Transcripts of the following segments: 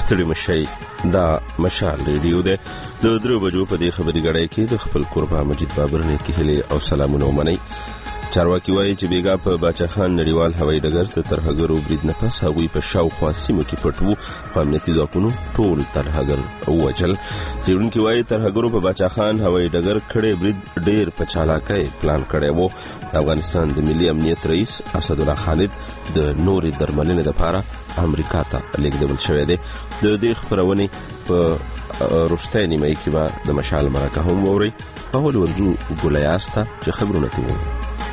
ستړي مشي دا مشال ریډیو ده د 3 بجو په دې خبري غړای کې د خپل قربا مجید بابر نه کې هلي او سلامونه ومني. چارواکي وایي چې بیګا په باچا خان نړیوال هوایي ډګر ته ترهګرو برید نه پس هغوی په شاوخوا سیمو کې پټ وو، خو امنیتي ځواکونو ټول ترهګر ووژل. څېړونکي وایي ترهګرو په باچا خان هوایي ډګر کړی برید ډېر په چالاکۍ پلان کړی و. د افغانستان د ملي امنیت رئیس اسدالله خالد د نورې درملنې لپاره امریکا ته لیږدول شوی دی. د دې خپرونې په وروستۍ نیمایي کې به د مشال مرکه هم واورئ. په اول ورځو ګوله یاسته چې خبرونه ترې ووایو.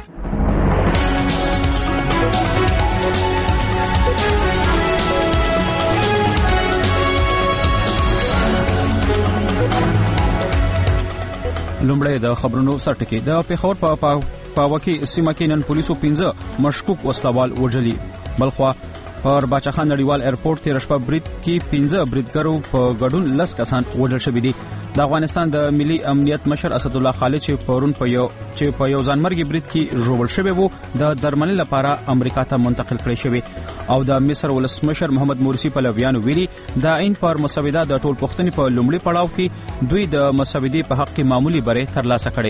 لومړی د خبرونو سرټکی. د پیښور په پاوکي سیمه کې نن پولیسو 15 مشکوک وسلوال وژلي. بلخوا پر باچا خان نړیوال ایرپورټ تیر شپه برید کې 15 بریدګرو په ګډون 10 کسان وژل شوي دي. د افغانستان د ملي امنیت مشر اسدالله خالد چې پرون په یو ځانمرګي برید کې ژوبل شوی وو د درملنې لپاره امریکا ته منتقل کړی شوی. او د مصر ولسمشر محمد مرسی پلویانو ویلي د عین پر مسوده د ټول پښتني په لومړي پړاو کې دوی د مسودې په حق کې معمولی بری ترلاسه کړي.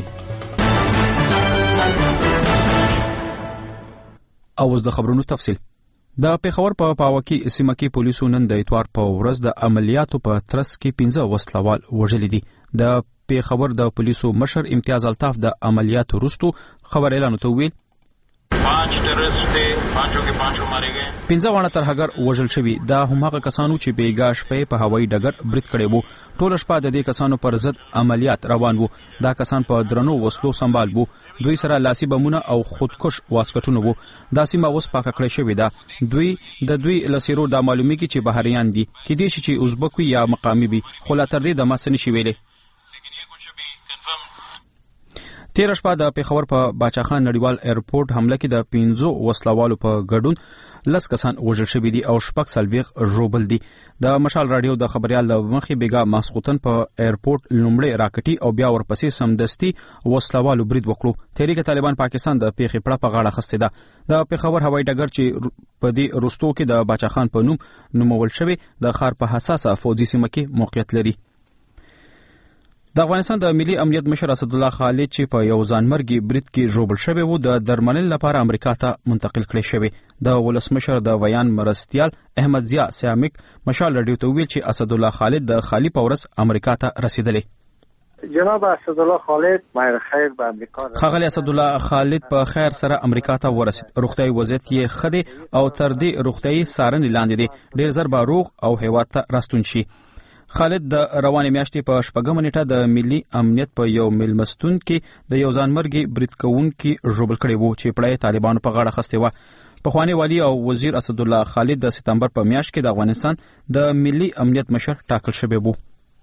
اوس د خبرونو تفصیل. د پیښور په پاوکي سیمه کې پولیسو نن د اتوار په ورځ د عملیاتو په ترڅ کې 15 وسلوال وژلي دي. د پیښور د پولیسو مشر امتیاز الطاف د عملیاتو وروسته خبر اعلان وکړ. 5 ټیرریسټ थे, 5 के 5 मारे गए. 15 وانه ترهګر وژل شوي. دا همغه کسانو چې بیګا شپه په هوایي ډګر برید کړی وو. ټول شپه د دې کسانو پر ضد عملیات روان وو. دا کسان په درنو وسلو سنبال وو. دوی سره لاسي بمونه او خودکش واسکټونه وو. دا سیمه اوس پاکه کړې شوې ده. دوی لسیرو د معلومیږي چې بهریان دي، کې دي چې ازبک یا مقامی وي، خو لا تر دې د مسنې شي ویلې. تیر شپه د پیښور په باچا خان نړیوال ایرپورټ حمله کې د 15 وسلوالو په ګډون 10 کسان وژل شوي دي او شپږ څلوېښت ژوبل دي. د مشال رادیو د خبريال مخې بیګا ماسخوتن په ایرپورټ لومړی راکټي او بیا ورپسې سمدستي وسلوالو برید وکړو. تحریک طالبان پاکستان د پیښې پړه په غاړه خسته ده. د پیښور هوایي ډګر چې په دې رستو کې د باچا خان په نوم نومول شوی د ښار په حساسه فوجي سیمه کې موقعیت لري. د افغانستان د ملي امنیت مشر اسدالله خالد چې په یو ځانمرګي برید کې ژوبل شوی وو د درملنې لپاره امریکا ته منتقل کړی شوی. د ولسمشر د ویان مرستیال احمد ضیا سیامک مشال رادیو ته ویل چې اسدالله خالد د خالی پورس امریکا ته رسیدلی. جناب اسدالله خالد مایر خیر به امریکا خاغلی اسدالله خالد په خیر سره امریکا ته ورسید. روغتیايي وضعیت یې ښه دی او تر دې روغتیايي څارنې لاندې دی. ډیر زر به روغ او هیواد ته راستون شي. خالد د روانې میاشتې په 4 نیټه د ملي امنیت په یو میلمستون کې د یو ځانمرګي برید کوونکي ژوبل کړی وو چې پړی طالبانو په غاړه خسته و. پخوانی والی او وزیر اسدالله خالد د سپتمبر په میاشت کې د افغانستان د ملي امنیت مشر ټاکل شوی وو.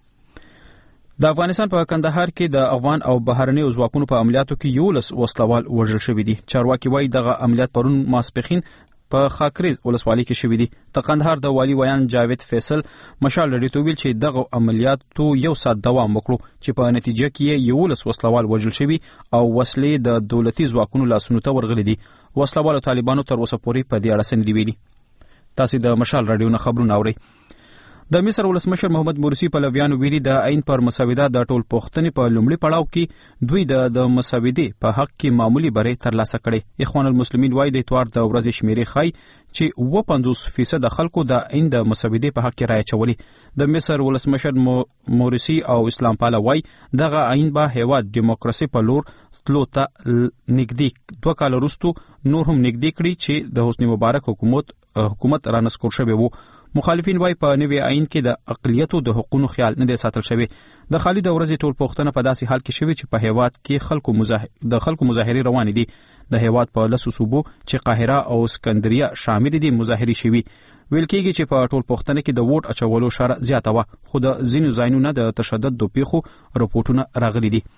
د افغانستان په کندهار کې د افغان او بهرني ځواکونو په عملیاتو کې 11 وسلوال وژل شوي دي. چارواکي وایي دغه عملیات پرون ماسپخین په خاکریز ولسوالۍ کې شوې دي. د قندهار د والی ویان جاوید فیصل مشال رادیو ته ویل چې دغه عملیاتو 1 ساعت دوام وکړو چې په نتیجه کې 11 وسلوال وژل شوي او وسلې د دولتي ځواکونو لاسونو ته ورغلي دي. وسلوالو طالبانو تر اوسه پورې په دې اړه څه نه دي ویلي. تاسو د مشال رادیو نه خبرونه اورئ. د مصر ولسمشر محمد مرسی پلویانو ویلي د عین پر مسوده د ټول پښتني په لومړي پړاو کې دوی د مسودې په حق کې معمولی بری ترلاسه کړي. اخوان المسلمین وايي د اتوار د ورځې شمیرې خای چې 50% خلکو د عین د مسودې په حق کې رایه چولي. د مصر ولسمشر مرسی او اسلام پاله وايي دغه عین به هیواد دیموکراسي په لور تلو ته نږدې 2 کال وروسته نور هم نږدې کړي چې د حسنی مبارک حکومت رانسکور شوی وو. مخالفین وايي په نوي عین کې د اقلیتو د حقوقو خیال نه دی ساتل شوی. د خالد ورځې ټول پښتنه په داسې حال کې شوی چې په هیواد کې خلکو مظاهره روان دي. د هیواد په لسو صوبو چې قاهره او اسکندریه شامل دي مظاهره شوي. ویل کېږي چې په ټول پښتنه کې د ووټ اچولو شر زیاته و، خو د ځینو ځایونو د تشدد د پیښو رپورټونه راغلي دي.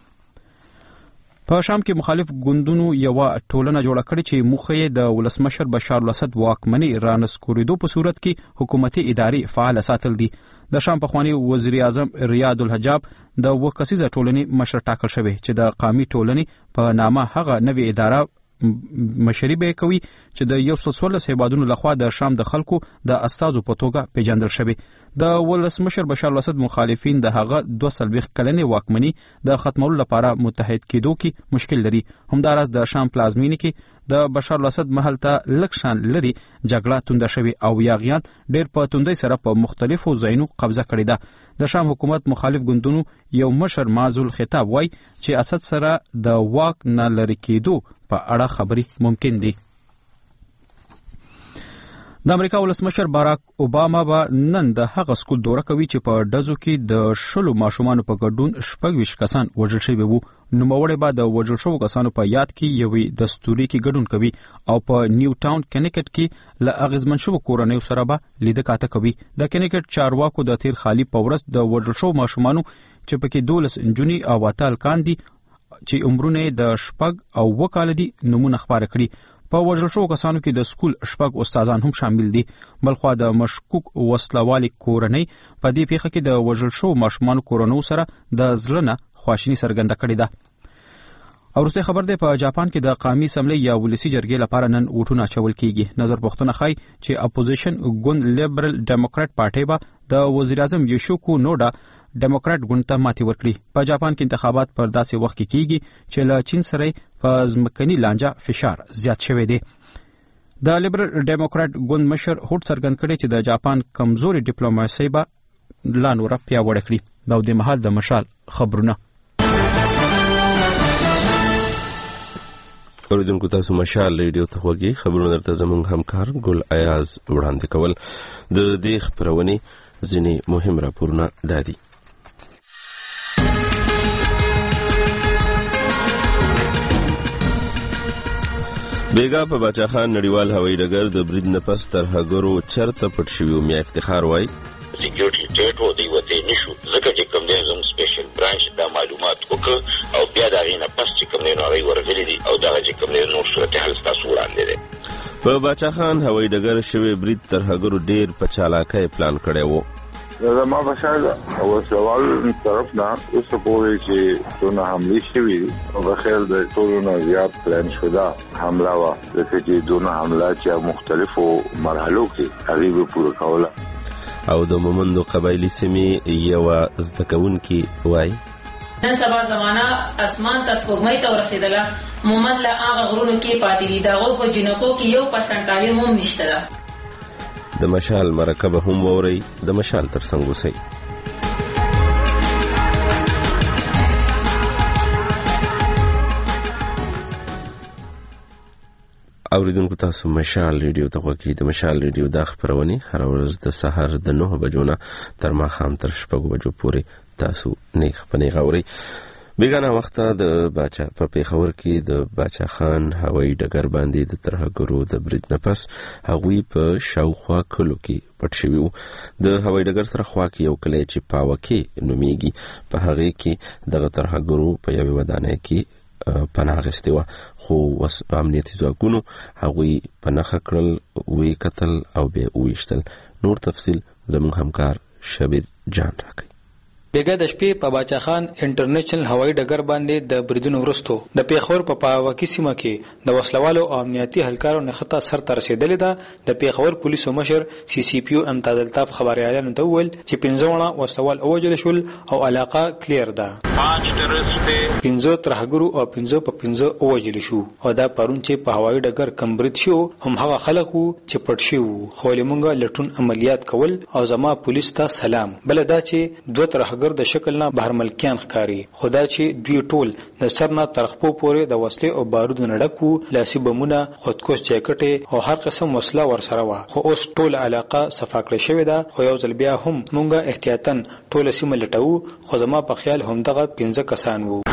په شام کې مخالف ګوندونو یو ټولنه جوړه کړې چې موخه یې د ولسمشر بشار الاسد واکمني رانسکورېدو په صورت کې حکومتي ادارې فعال ساتل دي. د شام پخوانی وزیر اعظم ریاض الحجاب د وکسیزه ټولنې مشر ټاکل شوی چې د قومي ټولنې په نامه هغه نوې اداره مشري به کوي چې د 114 هیوادونو لخوا د شام د خلکو د استازو په توګه پیژندل شوی. د ولسمشر بشار الاسد مخالفین د هغه 240 کلنې واکمنۍ د ختمولو لپاره متحد کېدو کې مشکل لري. همداراز د شام پلازمینې کې د بشار الاسد محل ته لږ شان لري جګړه تونده شوې او یاغیان ډېر په توندۍ سره په مختلفو ځایونو قبضه کړې ده. د شام حکومت مخالف ګوندونو یو مشر معزول خطاب وای چې اسد سره د واک نه لري کېدو په اړه خبرې ممکن دي. د امریکا ولسمشر باراک اوباما به نن د هغه سکول دوره کوي چې په ډزو کې د 10 ماشومانو په ګډون 26 کسان وژل شوي وو. نوموړی به د وژل شوو کسانو په یاد کې یوې دستوري کې ګډون کوي او په نیو ټاون کنیکټ کې له اغیزمن شوو کورنیو سره به لیده کاته کوي. د کنیکټ چارواکو د تیر خالي په ورځ د وژل شوو ماشومانو چې پکې 12 نجونې او 8 هلکان دي چې عمرونه د 6 او 9 کال دي نمونه خبره کړي. په وژل شوو کسانو کې د سکول 6 استادان هم شامل دي. بلخوا د مشکوک وسلوالي کورنۍ په دې پیښه کې د وژل شوو ماشومانو کورنۍ سره د زړه خواشیني څرګنده کړې ده. او وروسته خبر دی په جاپان کې د قومي اسمبلی یا ولسی جرګې لپاره نن ووټونه اچول کیږي. نظر پوښتنه ښایي چې اپوزیشن ګوند لیبرل ډیموکرات پارټي به د وزیر اعظم یوشیکو نوډا ډیموکرات ګوند ته ماتې ورکړي. په جاپان کې انتخابات پر داسې وخت کې کیږي چې له چین سره په ځمکني لانجه فشار زیات شوی دی. د لیبرل ډیموکرات ګوند مشر هوټ څرګند کړي چې د جاپان کمزوري ډیپلوماسي به لا نور پیاوړې کړي. دا د مهال د مشال خبرونه. اوریدونکو تاسو مشال ریډیو ته خوږی خبرونه درته زموږ همکار ګل ایاز وړاندې کول. د دې خبرونې ځینې مهم راپورونه دادي. بیګا په باچا خان نړیوال هوایي ډګر د برید نه پس ترهګرو چرته پټ شوي. میا افتخار وایي سکیورټي ټیټ و دی وته نشو ځکه چې کوم دی زموږ سپیشل برانچ دا معلومات وکړ او بیا دا غینه پس چې کوم دی نو هغه ورغلي دي او دا چې کوم دی نور صورتحال تاسو وړاندې دي. په باچا خان هوایي ډګر شوی برید ترهګرو ډیر په چالاکۍ پلان کړی وو. زما بشار او سوال طرف نه اوس پورې چې څونه حمله شوې او بخیر د ټولو نه زیات پلان شوه حمله وا د چې دونه حمله چې مختلفو مرحلو کې هغه پوره کوله. او د مومندو قبایلی سیمې یو زدکونکي وای نن سبا زمانہ اسمان ته سپوږمۍ ته ورسېدله. مومند له هغه غرونو کې پاتې دي. د هغو په جنکو کې 1% تعلیم هم نشته ده. د مشال مرکب هم ووري د مشال تر څنګ وسی. اوریدونکو تاسو مشال ریډیو ته وګورئ. د مشال ریډیو د خبرونه هر ورځ د سحر د 9 بجو نه تر ماښام تر 6 بجو پورې تاسو نیغ پنیغ اورئ. بیگانه وخته د باچا په پیښور کې د باچا خان هوایي ډګر باندې د ترهګرو د برید نه پس هغوی په شاوخوا کلو کې پټ شوي وو. د هوایي ډګر سره خوا کې یو کلی چې پاوکې نومیږي په هغې کې دغه ترهګرو په یوې ودانۍ کې پناه اخیستې وه، خو امنیتي ځواکونو هغوی په نښه کړل، ویې کتل او بیا وویشتل. نور تفصیل زموږ همکار شبیر جان راکوي. بیګا د شپې په باچا خان انټرنیشنل هوایي ډګر باندې د بریدونو وروسته د پیښور په پاوکي سیمه کې د وسلوالو او امنیتي هلکارو نښته سر ته رسېدلې ده. د پیښور پولیسو مشر سی پی او امتیاز الطاف خبريالانو ته وویل چې 15 وسلوال وژل شول او علاقه کلیر ده. 5 ټرسټ 15 ترهګرو او 15 په 15 وژل شو او دا پرون چې په هوایي ډګر کم برید شو هم هغه خلک وو چې پټ شو. خو لمونږه لټون عملیات کول او زما پولیس ته سلام. بل دا چې دوه ترهګر د شکل نه بهر ملکیان ښکاری، خدا چې دوی ټول د سر نه تر خپو پورې د وسلې او بارودو نه ډک وو، لاسي بمونه، خودکش جاکټې او هر قسم وسله ورسره وه. خو اوس ټول علاقه صفا کړې شوې ده. خو یو ځل بیا هم مونږه احتیاطاً ټول سیمه لټوو، خو زما په خیال همدغه 15 کسان وو.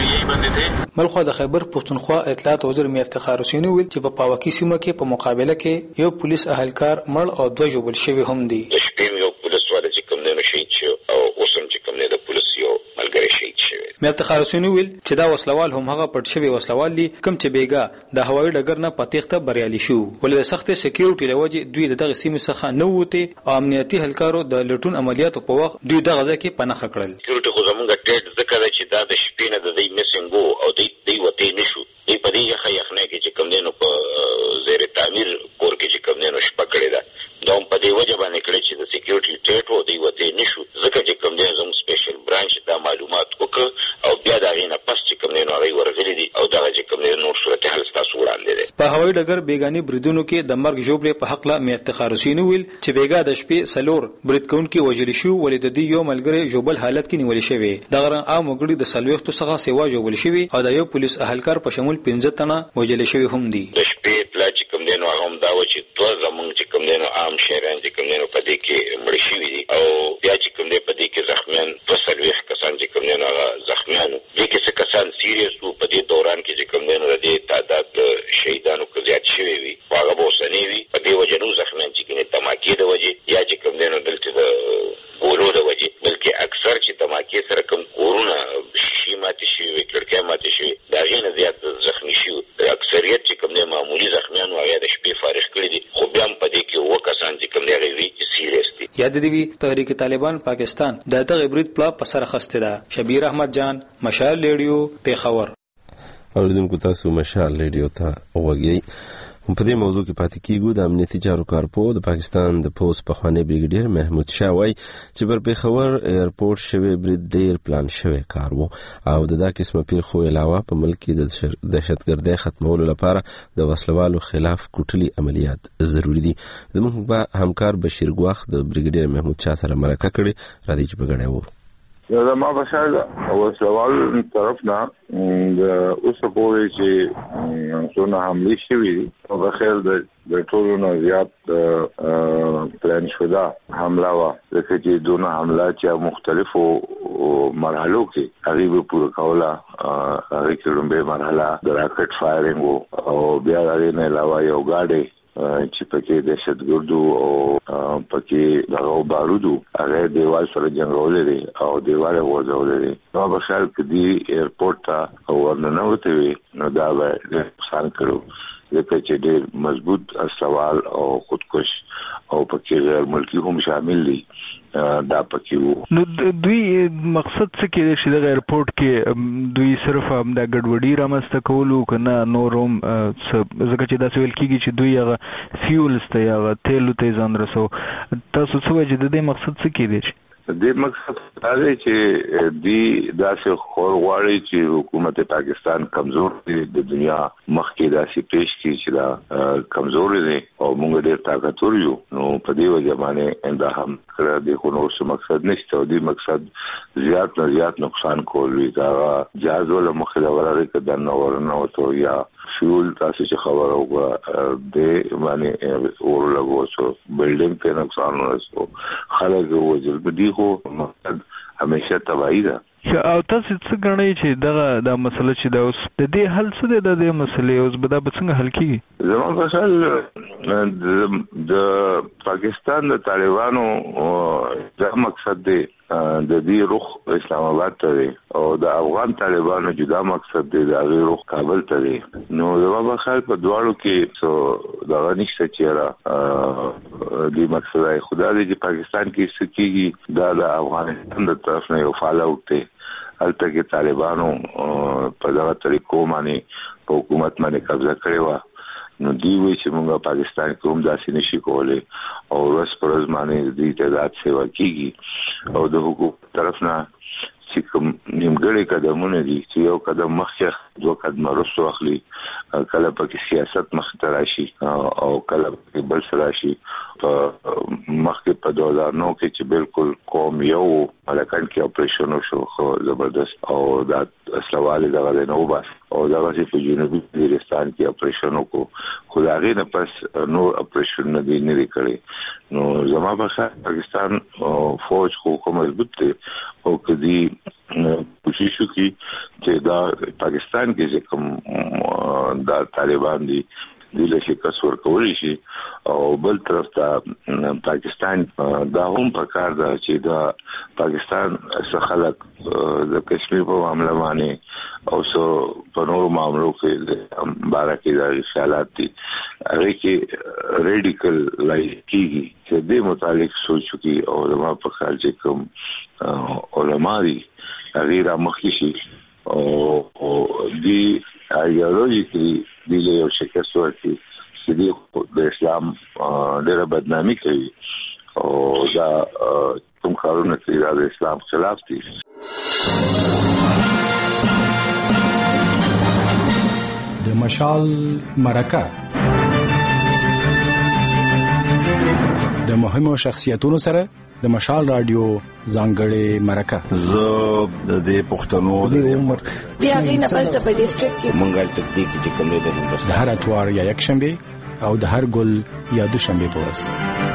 بلخوا د خیبر پښتونخوا اطلاعات وزیر میا افتخار حسیني ویل چې په پاوکي سیمه کې په مقابله کې یو پولیس اهلکار مړ او 2 ژوبل شوي هم دي. یو پولیس والا چې کوم نه شهید شو او اوس هم چې کوم نه د پولیس یو ملګری شهید شوی. میا افتخار حسیني ویل چې دا وسلوال هم هغه پټ شوي وسلوال دي کوم چې بیګا د هوایي ډګر نه پاتېخته بریالي شو. ولې د سخت سکیورټي لوجه دوی دغه سیمې څخه نه وته او امنیتي هلکارو د لټون عملیاتو په وخت دوی دغه ځکه پناه کړل. سکیورټي خو زمونږ ټیټ ذکر چې دا د شپې نه د دې مسنګو او د وته نشو. دې په دې یخنه کې چې کوم دینو په زیر تعمیر کور کې چې کوم دینو شپه کړی دا په دې وجه باندې کړی چې د سکیورټي ټیټ و دی بیا دا غینه پس چې کوم نه هغه ورغلي دي او دا چې کوم نه نور صورتحال تاسو وړاندې ده. په هوایي ډګر بیگاني بریدونو کې د مرګ جوړې په حق لا میافتخار حسین ویل چې بیګا د شپې سلور برید کونکي وژل شو ولې د دې یو ملګری جوبل حالت کې نیول شوی. د غرن عام وګړي د سلويختو څخه سیوا جوړول شوی او د یو پولیس اهلکار په شمول 15 تنه وژل شوی هم دي. د شپې پلا چې کوم نه هغه دا و چې دوه زمونږ چې کوم نه عام شهران چې کوم نه په دې کې مړ شوی دي او بیا چې کوم نه په دې کې زخمیان په سلويخ کسان چې کوم نه هغه زخمیان دي کې څه کسان سیریس وو په دې دوران کې چې کوم نه ردی تعداد شهیدانو کو زیات شوی وي هغه بوسنی وي په دې وجنو زخمیان چې کوم تماکی د وجه یا چې کوم نه دلته د ګورو د وجه بلکې اکثر چې تماکی سره کوم کورونا شي ماته شي کړکې ماته شي دا غینه زیات زخمی شي اکثریت چې کوم نه معمولی زخمیان واغې د شپې فارغ کړی دي خو بیا په دې کې وکسان چې کوم نه غوي سیریس دي. یاد دی تحریک طالبان پاکستان د دغه برید پلا په سر خسته ده. شبیر احمد جان مشال ریډیو پیښور. اوریدونکو تاسو مشال ریډیو ته وګورئ. په دې موضوع کې پاتې کیږو. د امنیتي چارو کارپو د پاکستان د پولیس پخوانی بریګیډیر محمود شاه وایي چې پر پیښور ایرپورټ شوی برید ډیر پلان شوی کار وو او د دا قسمه پیښو علاوه په ملک کې د دهشتګردۍ ختمولو لپاره د وسلوالو خلاف کوټلي عملیات ضروری دي. زموږ همکار بشیر ګواخ د بریګیډیر محمود شاه سره مرکه کړې را دي چې بغړې وو. ما بشار وسوال طرف نه د اوس پورې چې څونه حمله شوې او بخیر د ټولو نه زیات پلان شوه حمله وا چې دونه حمله چې مختلفو مرحلو کې هغه پوره کوله. هغه کې لومبه مرحله د راکټ فایرینګ او بیا غوښنه نه علاوه یو گاډي چې پکې دهشتګردو او پکې دغه بارودو هغه دیوال سره جنگولې دي او دیوال وځولې دي. نو په خیال کې دی ایرپورټ ته ورننه وته نو دا به نقصان کړو ځکه چې ډېر مضبوط سوال او خودکش او پکې غیر ملکی هم شامل دي دا پکې وو. نو دوی مقصد څه کې چې د ایرپورټ کې دوی صرف هم د ګډوډي رامسته کولو کنه نوروم ځکه چې دا سوال کیږي چې دوی هغه فیولز ته یا تیلو ته ځان رسو. تاسو څه وایي چې د مقصد څه کې دی؟ د مقصد دا دی چې دی داسې خور غواړي چې حکومت پاکستان کمزور دی د دنیا مخ کې داسې پیش کی چې دا کمزور دی او موږ ډېر طاقتور یو. نو په دې وجه باندې انده هم کړه د خو نو څه مقصد نشته او د مقصد زیات نقصان کول وی دا جاز ولا مخه وراره کده نو ورنه وته یا فیول تاسو چې خبر او د باندې اور لګو سو بلډینګ ته نقصان ورسو خلک وځل بدی خو مقصد همیشه تبعی ده. او تاسو څه غنئ چې دا مسله چې دا اوس د دې حل څه دی د دې مسلې اوس به دا څنګه حل کیږي؟ زموږ مثال د پاکستان د طالبانو دا مقصد دی د دې رخ اسلام آباد ته دی او د افغان طالبانو جدا مقصد دی د هغه رخ کابل ته دی. نو زموږ خیال په دواړو کې څو دا نشته چې د مقصد خدا دې چې پاکستان کې څه کیږي دا د افغانستان د طرف نه یو فالوټ دی. البته کې طالبانو په دغه طریقو باندې په حکومت باندې قبضه کړې و. نو دی وی چې موږ پاکستان کې هم داسې نشي کولای او ورځ پر ورځ باندې دې تعداد سیوا کیږي او د حکومت طرف نه چې کوم نیمګړي قدمونه دي چې یو قدم مخکې دوه قدم وروسته اخلي کله پکې سیاست مخته راشي او کله پکې بل څه راشي. مخکې په 2009 کې چې بالکل قوم یو ملکان کې اپریشن وشو خو زبردست او دا اسلوال دغه نو بس او دغه چې په جنوبي وزیرستان کې اپریشن وکړو خو دا غي نه پس نو اپریشن نه دی نه کړی. نو زما په پاکستان فوج خو کوم مضبوط دی او کدي کوشش وکړي چې دا پاکستان کې چې کوم دا طالبان دي دله شکست ورکولی شي او بل طرف ته پاکستان دا هم پکار ده چې دا پاکستان څخه خلک د کشمیر په معاملې باندې او سو په نورو معاملو کې بارکه دا خیالات دي هغه کې ریډیکل لای کیږي چې د متعلق سوچو کې او زما په خیال چې کوم علما دي هغه را مخکې شي او دی ایدئولوژیکلی دله یو شکست ورکړي چې د اسلام ډېره بدنامي کوي او دا کوم کارونه چې د اسلام خلاف دي. مشال مرکه د مهمو شخصیتونو سره د مشال رادیو ځانګړې مرکه. زه د دې پښتنو د عمر بیا غینه پس د ډیسټریکټ کې مونږه تکلیف چې کوم دی د هر اتوار یا یک شنبه او د هر ګل یا دوشنبه په ورځ.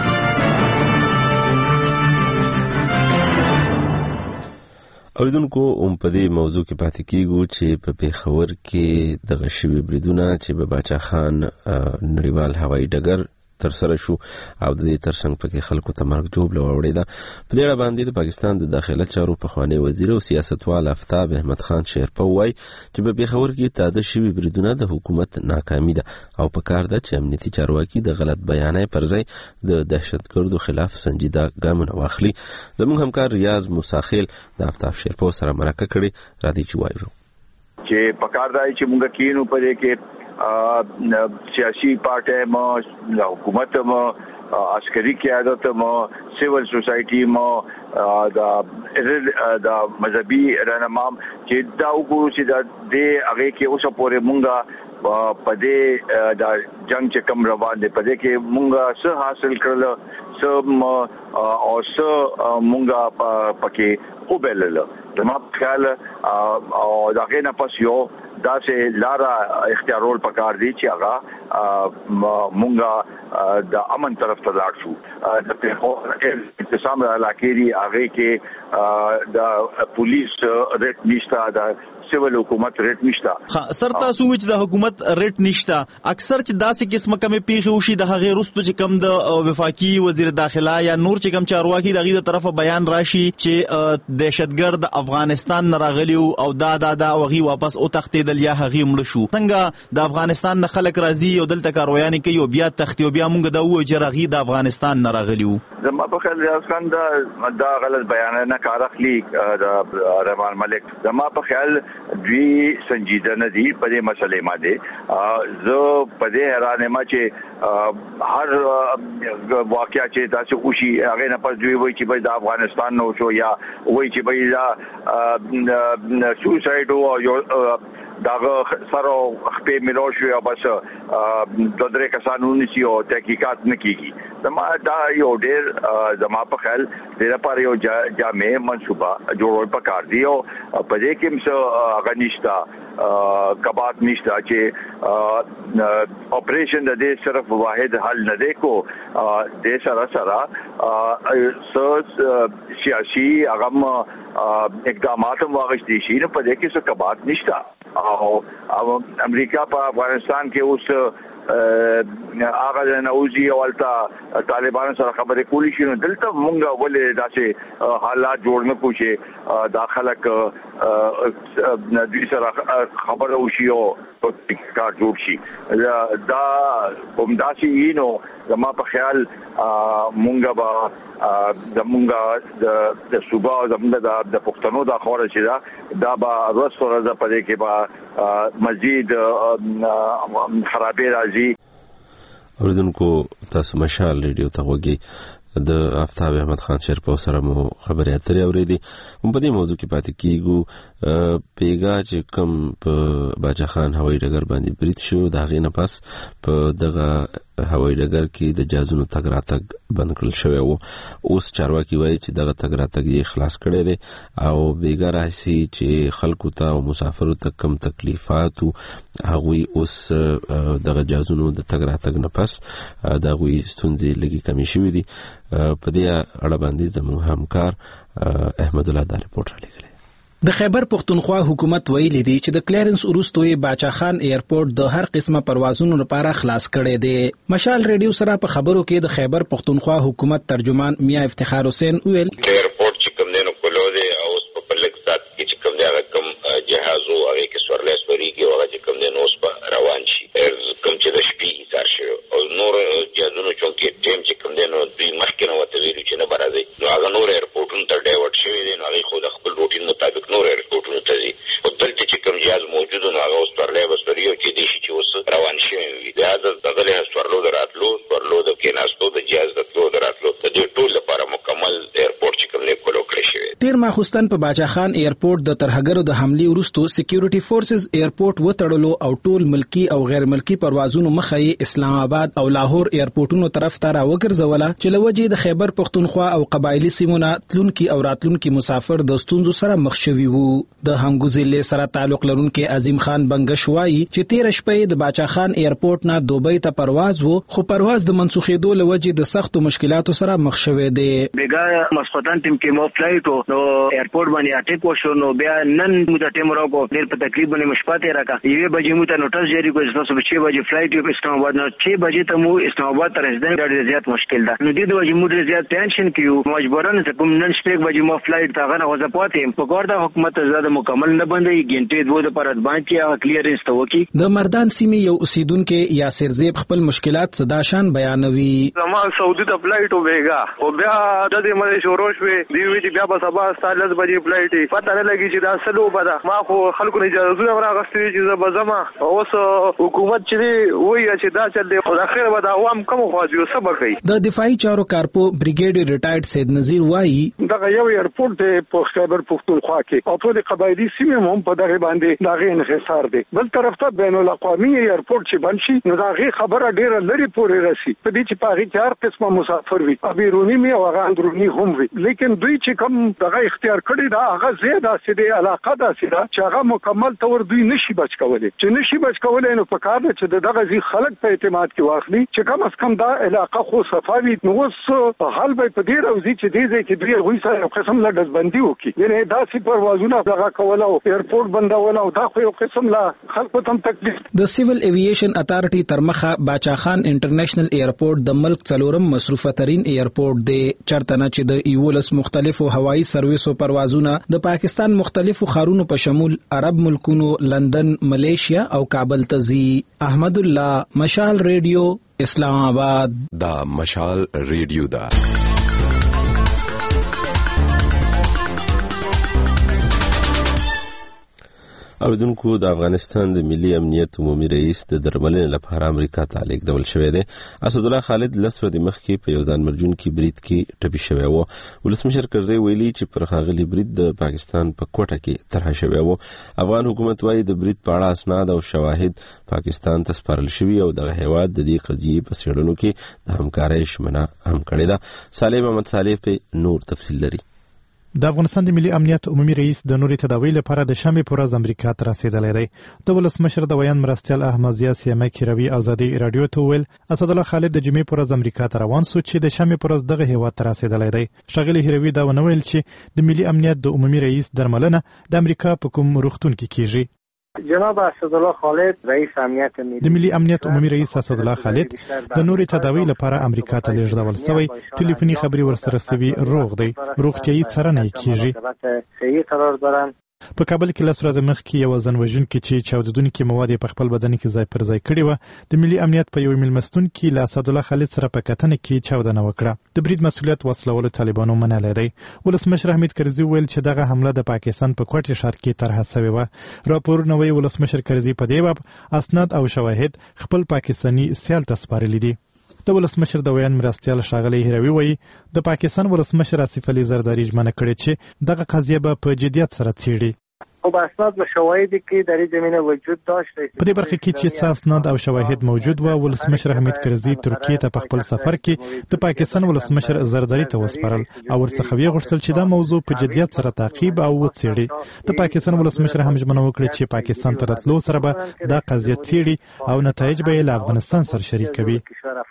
اوریدونکو په دې موضوع کې پاتې کیږو چې په پیښور کې د غشوي بریدونه چې په باچا خان نړیوال هوایي ډګر تر سره شو او د دې ترڅنګ پکې خلکو ته مرګ جوړ لوړې ده. په دې اړه باندې د پاکستان د داخله چارو پخوانی وزیر او سیاستوال آفتاب احمد خان شیرپا وایي چې په پیښور کې تازه شوي بریدونه د حکومت ناکامي ده او په کار ده چې امنیتي چارواکي د غلط بیانې پر ځای د دهشتګردو خلاف سنجیده ګامونه واخلي. زموږ همکار ریاض موساخیل د آفتاب شیرپا سره مرکه کړې را دي چې وایي چې په کار دی چې موږ کینو په دې کې سیاسی پارټي مو حکومت مو عسکري قیادت مو سیول سوسایټي مو دا مذهبي رهنما چې دا وګورو چې د هغه کې اوسه پورې مونږه په دې د جنگ چې کوم روان دي په دې کې مونږه څه حاصل کړل څه او څه مونږه پکې وبلل. زما خیال او دغه نه پس یو دا سه لارا اختیارول پکار دي چې هغه مونږه د امن طرف ته لاړ شو. د پیښور انتظام علاقې دی هغه کې د پولیس ریټ نشته د سیول حکومت ریټ نشته. سر تاسو چې د حکومت ریټ نشته اکثر چې داسې قسمه کمې پیښې وشي د هغه رستو چې کم د وفاقي وزیر داخله یا نور چې کم چارواکي دغه د طرفه بیان راشي چې دهشتګرد افغانستان نه راغلی او دا وغي واپس او تختیدل یا هغه مړ شو. څنګه د افغانستان نه خلک راځي او دلته کاروایان کوي او بیا تختی او بیا موږ دا وایو چې راغي د افغانستان نه راغلی وو. زما په خیال ریاض خان دا غلط بیان نه کار اخلي د رحمان ملک. زما په خیال دوی سنجیده نه دي په دې مسلې باندې. زه په دې حیران یم چې هر واقعیا چې تاسو وشي هغه نه پس دوی وایي چې د افغانستان نو شو یا وایي چې دا سوسایډ او داغه سره خپې ملو شو یا بس د درې کسانو نشي او تحقیقات نکېږي. دا یو ډېر زما په خیال د لپاره یو جامع منصوبه جوړول پکار دی او په دې کې څه غنښتا کبات نشته چې اپریشن د دې صرف واحد حل نه دی کو د سره سیاسي هغه اقدامات واغشتي شي نه په دې کې څه کبات نشته. او امریکا په افغانستان کې اوس هغه نوځي او التا طالبانو سره خبرې کولی شي نو دلته مونږ ولې داسې حالات جوړ نه کوشي داخله ک دوی سره خبره وشي او کار جوړ شي. دا کوم داسې نو زما په خیال مونږه به زمونږه د صوبا زمونږه د پښتنو د خوره چې دا به ورسره په دې کې به مزید خرابې راځي. اوریدونکو تاسو مشال ریډیو ته وګورئ. د آفتاب احمد خان شیرپا سره مو خبرې اترې اورېدې. په دې موضوع کې پاتې کیږو. پیګا چې کوم په باچا خان هوایي ډګر باندې برید شو د هغې نه پس په دغه هوایي ډګر کې د جهازونو تګ راتګ بند کړل شوی و. اوس چارواکي وایي چې دغه تګ راتګ یې خلاص کړی دی او بیګا راسي چې خلکو ته او مسافرو ته کم تکلیفات هغوی اوس دغه جهازونو د تګ راتګ نه پس دغوی ستونزې لږې کمې شوې دي. په دې اړه باندې زموږ همکار احمد الله دا رپورټ رالیږلی. د خیبر پختونخوا حکومت ویلي دی چې د کلیرنس وروسته باچا خان ایرپورټ د هر قسمه پروازونو لپاره خلاص کړی دی. مشال ریډیو سره په خبرو کې د خیبر پختونخوا حکومت ترجمان میاں افتخار حسین ویل ایرپورټ چې کوم دینو کولو دی او په لږ سات کې چې کوم دی هغه کوم جهازو هغه کې سورلیس وريږي او هغه چې کوم دی نو اوس روان شي کوم چې د شپې ایثار شي او نور جهازونو چې ټیم چې کوم دی نو دوی مخکې نو وته ویلو چې نه برازي نو هغه نور ایرپورټونو ته ډایورټ شوی دی نو هغه خو د خپل روټین مطابق نور ایرپورټونو ته ځي او دلته چې کوم جهاز موجود نو هغه اوس پرلې وسوريو چې دي چې اوس روان شي دا دغه له سورلو دراتلو سورلو د کیناستو د جهاز د تلو دراتلو د دې ټول لپاره مکمل ایرپورټ چې کوم نه کولو کړی شوی. تیر ماخوستن په باچا خان ایرپورټ د ترهګرو د حمله وروسته سکیورټي فورسز ایرپورټ وتړلو او ټول ملکی او غیر ملکی پروازونو مخې اسلام آباد او لاهور ایرپورټونو طرف ته راوګرځوله چې لوجې د خیبر پختونخوا او قبایلی سیمونه تلونکي او راتلونکي مسافر د ستونزو سره مخ شوي وو. د هنګو ضلع سره تعلق لرونکي عظیم خان بنگش وایي چې 13 شپې د باچا خان ایرپورټ نه دوبۍ ته پرواز وو، خو پرواز د منسوخېدو لوجې د سختو مشکلاتو سره مخ شوی دی. بیګا مسقطان ټیم کې مو فلایټ نو ایرپورټ باندې اټیک وشو، نو بیا نن موږ د ټیم راکو ډېر په تقریبا مشپاته راکا 1 بجې موږ ته نوټس جاری کړ چې تاسو 6 بجې فلایټ یو اسلام آباد نه 6 بجې ته مو اسلام آباد ته رسیدل ډېر زیات مشکل ده. نو د وجې موږ زیات ټینشن کیو، مجبورن ته کوم نن 6 بجې مو فلایټ تا غنه وځه پاتې په ګور د حکومت زده مکمل نه بندي ګنټې دوه د پرد باندې کلیرنس ته وکی. د مردان سیمې یو اوسیدونکو یاسر زیب خپل مشکلات صداشان بیانوي. زما سعودي ته فلایټ وبېګا او بیا د دې مې شوروش وی دی وی چې بیا په سبا 10 بجې فلایټ پته نه لګي چې دا سلو بده ما خو خلکو نه اجازه راغستې چې زه بزما اوس حکومت چې وایي چې دا چل دی خو اخر به دا عوام کوم خواجو سبا کوي. د دفاعي چارو کارپو بریګیډ ریټایرډ سید نذیر وایي دا یو ایرپورټ دی په خیبر پختونخوا کې او ټول قبایلی سیمې هم په دغه باندې دغه انحصار دی. بل طرف ته بین الاقوامي ایرپورټ چې بنشي نو دغه خبره ډیره لري پورې راسي په دې چې پاغي چار قسمه مسافر وي بیرونی می او اندرونی هم وي، لیکن دوی چې کوم دغه اختیار کړی دا هغه زیاده سیده علاقه ده سیده چې هغه مکمل تور دوی نشي بچ کولای، چې نشي بچ کولای نو په کار ده چې دغه ځي خلک په اعتماد کې واخلي چې کم از کم دا علاقه خو صفاوي نو اوس حال به په دې راوځي چې دې ځای کې دوی غوي سره قسم لا دزبندي وکي، یعنی دا سی پروازونه دغه کول او ایرپورټ بندول او دا خو یو قسم لا خلکو ته تکلیف. د سیول ایوییشن اتارټي ترمخه باچا خان انټرنیشنل ایرپورټ د ملک څلورم مصروفه ترين ایرپورټ دی، چرته نه چې د ایولس مختلفو هوایي سرویسو پروازونه د پاکستان مختلفو ښارونو په شمول عرب ملکونو لندن، ملیشیا او کابل ته ځي. احمد الله، مشال ریډیو، اسلام آباد. دا مشال ریډیو دا اوریدونکو د افغانستان د ملي امنیت عمومي رئیس د درملنې لپاره امریکا ته لیږدول شوی دی. اسدالله خالد لس ورځې مخکې په یو ځانمرجون کې برید کې ټپي شوی و. ولسمشر کرزي ویلي چې پر ښاغلي برید د پاکستان په کوټه کې طرح شوی و. افغان حکومت وايي د برید په اړه اسناد او شواهد پاکستان ته سپارل شوي او دغه هیواد د دې قضیې په څېړنو کې د همکارۍ ژمنه هم کړې ده. صالح محمد صالح په نور تفصیل لري. د افغانستان د ملي امنیت عمومي رئیس د نوري تداوی لپاره د شنبه پر ورځ امریکا ته رسیدلی دی. د ولسمشر د ویان مرستیال احمد ضیا سیمه کیروي ازادي رادیو ته ویل اسدالله خالد د جمعې پر ورځ امریکا ته روان سو چې د شنبه پر ورځ دغه هیواد ته رسیدلی دی. شغلی هیروي دا ونویل چې د ملي امنیت د عمومي رئیس درملنه د امریکا په کوم روغتون کې کیږي. جناب اسدالله خالد رئیس امنیت د ملي امنیت عمومي رئیس اسدالله خالد د نوري تداوی لپاره امریکا ته لیږدول شوی، ټلیفوني خبري ورسره سوي، روغ دی، روغتيایي څارنه کیږي. صحیح قرار دارن. په کابل کې لس ورځې مخکې یو ځانوژونکي چې چاودیدونکي مواد په خپل بدن کې ځای پر ځای کړي و د ملي امنیت په یو میلمستون کې له اسدالله خالد سره په کتنه کې چاودنه وکړه. د برید مسؤلیت وسلوالو طالبانو منلی دی. ولسمشر حمید کرزي ویل چې دغه حمله د پاکستان په کوټه ښار کې طرح شوې و. راپورونه وايي ولسمشر کرزي په دې باب اسناد او شواهد خپل پاکستاني سیال ته سپارلي دي. د ولسمشر د ویان مرستیال ښاغلی هیروي وایي د پاکستان ولسمشر آصف علي زرداري ژمنه کړې چې دغه قضیه به په جدیت سره څېړي. خب اسناد و شواهدی که در این زمینه وجود داشت په دې برخه کې چې اسناد او شواهد موجود و ولسمشر حمید کرزي ترکیه ته په خپل سفر کې د پاکستان ولسمشر زرداری ته وسپارل او ورڅخه وی غوښتل چې دا موضوع په جدیت سره تعقیب او وڅېړي. د پاکستان ولسمشر هم ژمنه وکړه چې پاکستان ته راتلو سره به دا قضیه څېړي او نتایج به له افغانستان سره شریکوي.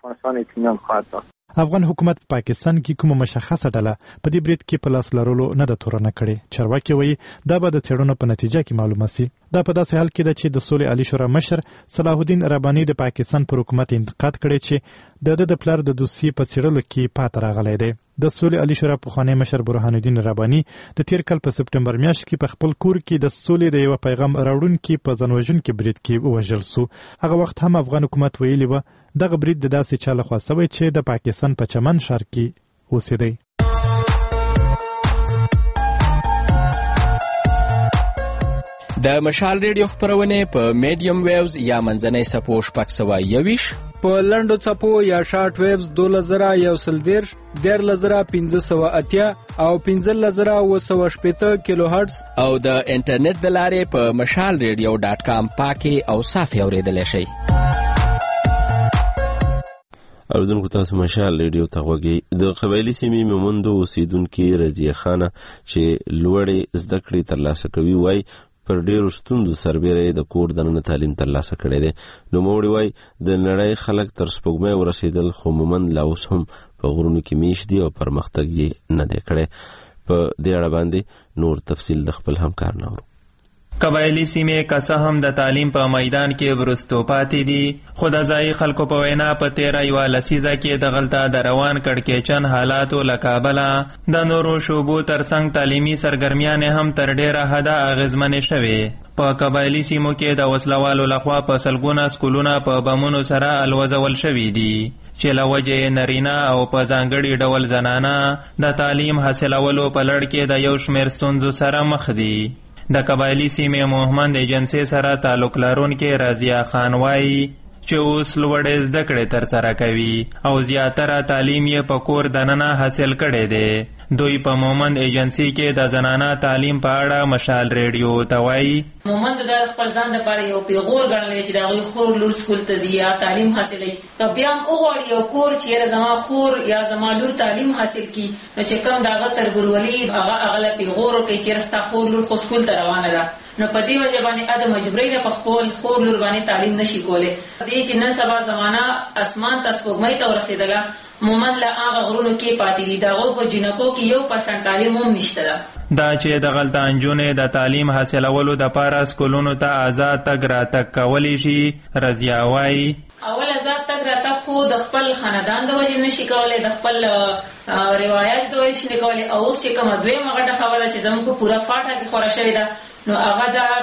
افغان حکومت په پاکستان کې کومه مشخصه ډله په دې برید کې په لاس لرلو نه د تورنه کړي. چارواکي وایي دا به د څېړنو په نتیجه کې معلومه سي. دا په داسې حال کې ده چې د سولې عالی شورا مشر صلاح الدین رباني د پاکستان پر حکومت انتقاد کړی چې د پلار د دوسیې په څېړلو کې پاتې راغلی دی. د سولې عالی شورا پخوانی مشر برهان الدین رباني د تیر کال په سپټمبر میاشت کې په خپل کور کې د سولې د یو پیغام راوړونکي په ځانوژونکي برید کې وژل سو. هغه وخت هم افغان حکومت ویلي و دغه برید د داسې چا لخوا شوی چې د پاکستان په چمن ښار کې اوسېدی. د مشال ریډیو خبرونه په میډیم ویوز یا منځنۍ سپو 621 په لنډو څپو یا شارټ ویوز 2110 10580 او 15780 کیلو هرتز او د انټرنیټ د لارې په mashalradio.com پاکي او صافي اوریدل شي. اوردونکو تاسو مشال ریډیو ته غوږی. د قبایلی سیمې مومندو اوسیدونکو رضیه خانه چې لوړې زده کړې ترلاسه کوي وای پر ډیرو ستوندو سربېره د کور دننه تعلیم ترلاسه کړی دی. نو موړي وای د نړۍ خلک تر سپوږمۍ ورسېدل خو مومند لا اوس هم په غرونو کې میش دي او پرمختګ یې نه دی کړی. په دې اړه باندې نور تفصیل د خپل همکار نه اورو. قبایلی سیمې که هم د تعلیم په میدان کې ورستو پاتې دي خو د ځایي خلکو په وینا په 13 لسیزه کې دغلته د روان کړکېچن حالاتو له کابله د نورو شعبو ترڅنګ تعلیمي سرګرمیانې هم تر ډیره حده اغیزمنې شوې. په قبایلی سیمو کې د وسلوالو لخوا په سلګونه سکولونه په بمونو سره الوزول شوي دي چې له وجې نرینه او په ځانګړي ډول زنانه د تعلیم حاصلولو په لړ کې د یو شمېر ستونزو سره مخ دي. د قبایلی سیمې موهمند ایجنسی سره تعلق لرونکي رضیه خان وایي چې اوس لوړې زده کړې ترسره کوي او زیاتره تعلیم یې په کور دننه حاصل کړی دی. دوی په مومند ایجنسی کې د زنانه تعلیم په اړه مشال ریډیو ته وایي مومند د خپل ځان لپاره یو پیغور ګڼلی چې د هغوی خور لور سکول ته ځي یا تعلیم حاصلوي. که بیا هم وغواړي یو کور چې یاره زما خور یا زما لور تعلیم حاصل کړي نو چې کوم د هغه تربورولي هغه له پیغور ورکوي چې یاره ستا خور لور خو سکول ته روانه ده. نو په دې وجه باندې د مجبورۍ نه په خپل خور لور باندې تعلیم نشي کولی. دې چې نن سبا زمانه اسمان ته سپوږمۍ ته ورسېدله مومند له هغه غرونو کې پاتې دي. د هغوی په جینکو کې 1% تعلیم هم نشته ده. دا چې دغلته نجونې د تعلیم حاصلولو دپاره سکولونو ته آزاد تګ راتګ کولی شي. رضیه وایي اول آزاد تګ راتګ خو د خپل خاندان د وجې نشي کولی، د خپل روایت د وجې نشي کولی. او اوس چې کومه دویمه غټه خبره چې زموږ په پوره فاټه کې خوره شوې ده نو هغه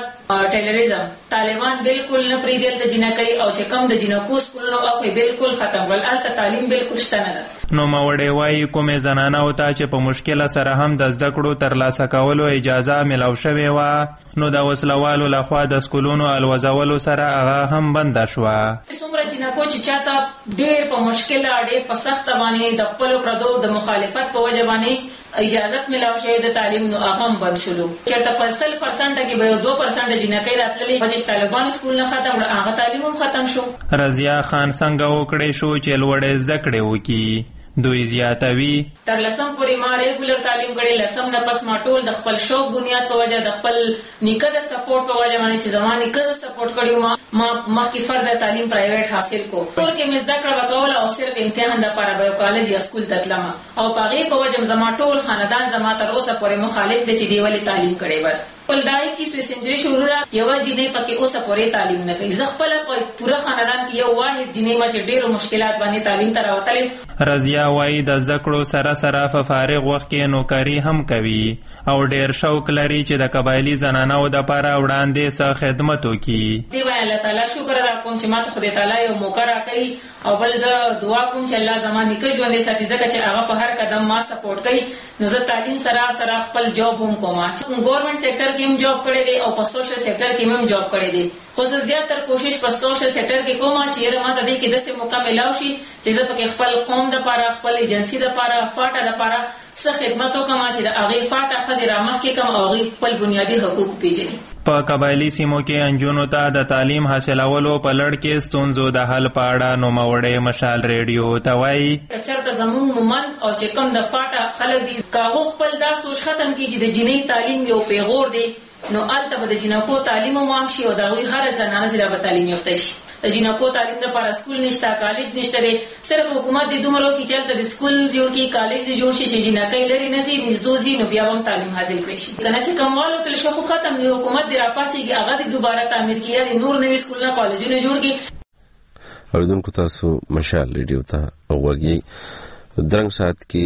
د ټیلریزم طالبان بالکل نه پرېږدي هلته جینکۍ او چې کوم د جینکو سکولونه هغوی بالکل ختم کړل. هلته تعلیم بالکل شته نه ده. نو موړې وایي کومې زنانو ته چې په مشکله سره هم د زده کړو ترلاسه کولو اجازه میلاو شوې وه نو د وسلوالو لخوا د سکولونو الوزولو سره هغه هم بنده شوه. څومره جینکو چې چاته ډېر په مشکله ډېر په سخته باندې د خپلو پردو د مخالفت په وجه باندې اجازت ملاو شوی د تعلیم نو هغه هم بند شولو. چېرته په 100% کې به یو 2% جینکۍ راتللې چې طالبانو سکول نه ختم کړه هغه تعلیم هم ختم شو. رضیه خان څنګه وکړی شو چې لوړې زده کړې وکړي؟ دوی زیاتوي تر لسم پورې ما ریګولر تعلیم کړی. لسم نه پس ما ټول د خپل شوق بنیاد په وجه د خپل نیکه د سپورټ په وجه باندې چې زما نیکه د سپورټ کړی ما مخکې فرد تعلیم پرایویټ حاصل کو. کور کې مې زده کړه وکوله او صرف امتحان دپاره به یو کالج یا سکول ته تلم او په هغې په وجه زما ټول خاندان زما تر اوسه پورې مخالف دی چې دی ولې تعلیم کړی. بس خپل دای کې سویسنجري شروع ده یوه جینۍ پکې اوسه پورې تعلیم نه کوي. زه خپله په پوره خاندان کې یو واحد جینۍ ما چې ډېرو مشکلات باندې تعلیم ته راوتلې. رضیه وایي د زده کړو سره سره په فارغ وخت کې نوکري هم کوي او ډېر شوق لري چې د قبایلي زنانو دپاره وړاندې څه خدمت وکړي. دې وایي الله تعالی شکر ادا کوم چې ماته خدای تعالی یو موقع راکوي او بل زه دعا کوم چې الله زما نیکه ژوندی ساتي ځکه چې هغه په هر قدم ما سپورټ کوي. نو زه تعلیم سره سره خپل جاب هم کوم. ګورنمنټ سیکټر کې هم جاب کړی دی او په سوشل سیکټر کې هم جاب کړی دی. خو زه زیاتر کوشش په سوشل سیکټر کې کوم چې یاره ماته دې کې داسې موقع میلاو شي چې زه پکې خپل قوم دپاره خپل ایجنسي دپاره فاټه دپاره څه خدمت وکړم چې د هغې فاټه ښځې رامخکې کړم او هغوی خپل بنیادي حقوق وپېژني. په قبایلي سیمو کې نجونو ته د تعلیم حاصلولو په لړ کې ستونزو د حل په اړه نوموړی مشال ریډیو ته وایي که چېرته زموږ مومند او چې کوم د فاټه خلک دي که هغو خپل دا سوچ ختم کړي چې د جینۍ تعلیم یو پیغور دی نو هلته به د جینکو تعلیم هم عام شي او د هغوی هره زنانه چې دا به تعلیم یافته شي. د جینکو تعلیم دپاره سکول نشته، کالج نشته دی. صرف حکومت دې دومره وکړي چې هلته د سکول جوړ کړي، کالج دې جوړ شي چې جینکۍ لرې نه ځي نږدې ځي نو بیا به هم تعلیم حاصل کړی شي. که نه چې کموال وتلی شو خو ختم دی. حکومت دې راپاڅېږي هغه دې دوباره تعمیر کړي یا دې نور نوي سکولونه کالجونه جوړ کړي. اوریدونکو تاسو مشال ریډیو ته غوږ درنګ ساعت کې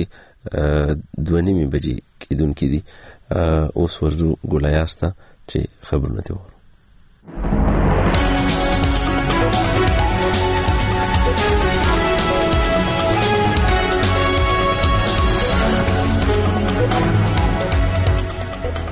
2:30 بجې کېدونکي دي. اوس ورځو ګولایاسته چې خبرونه دې وورو.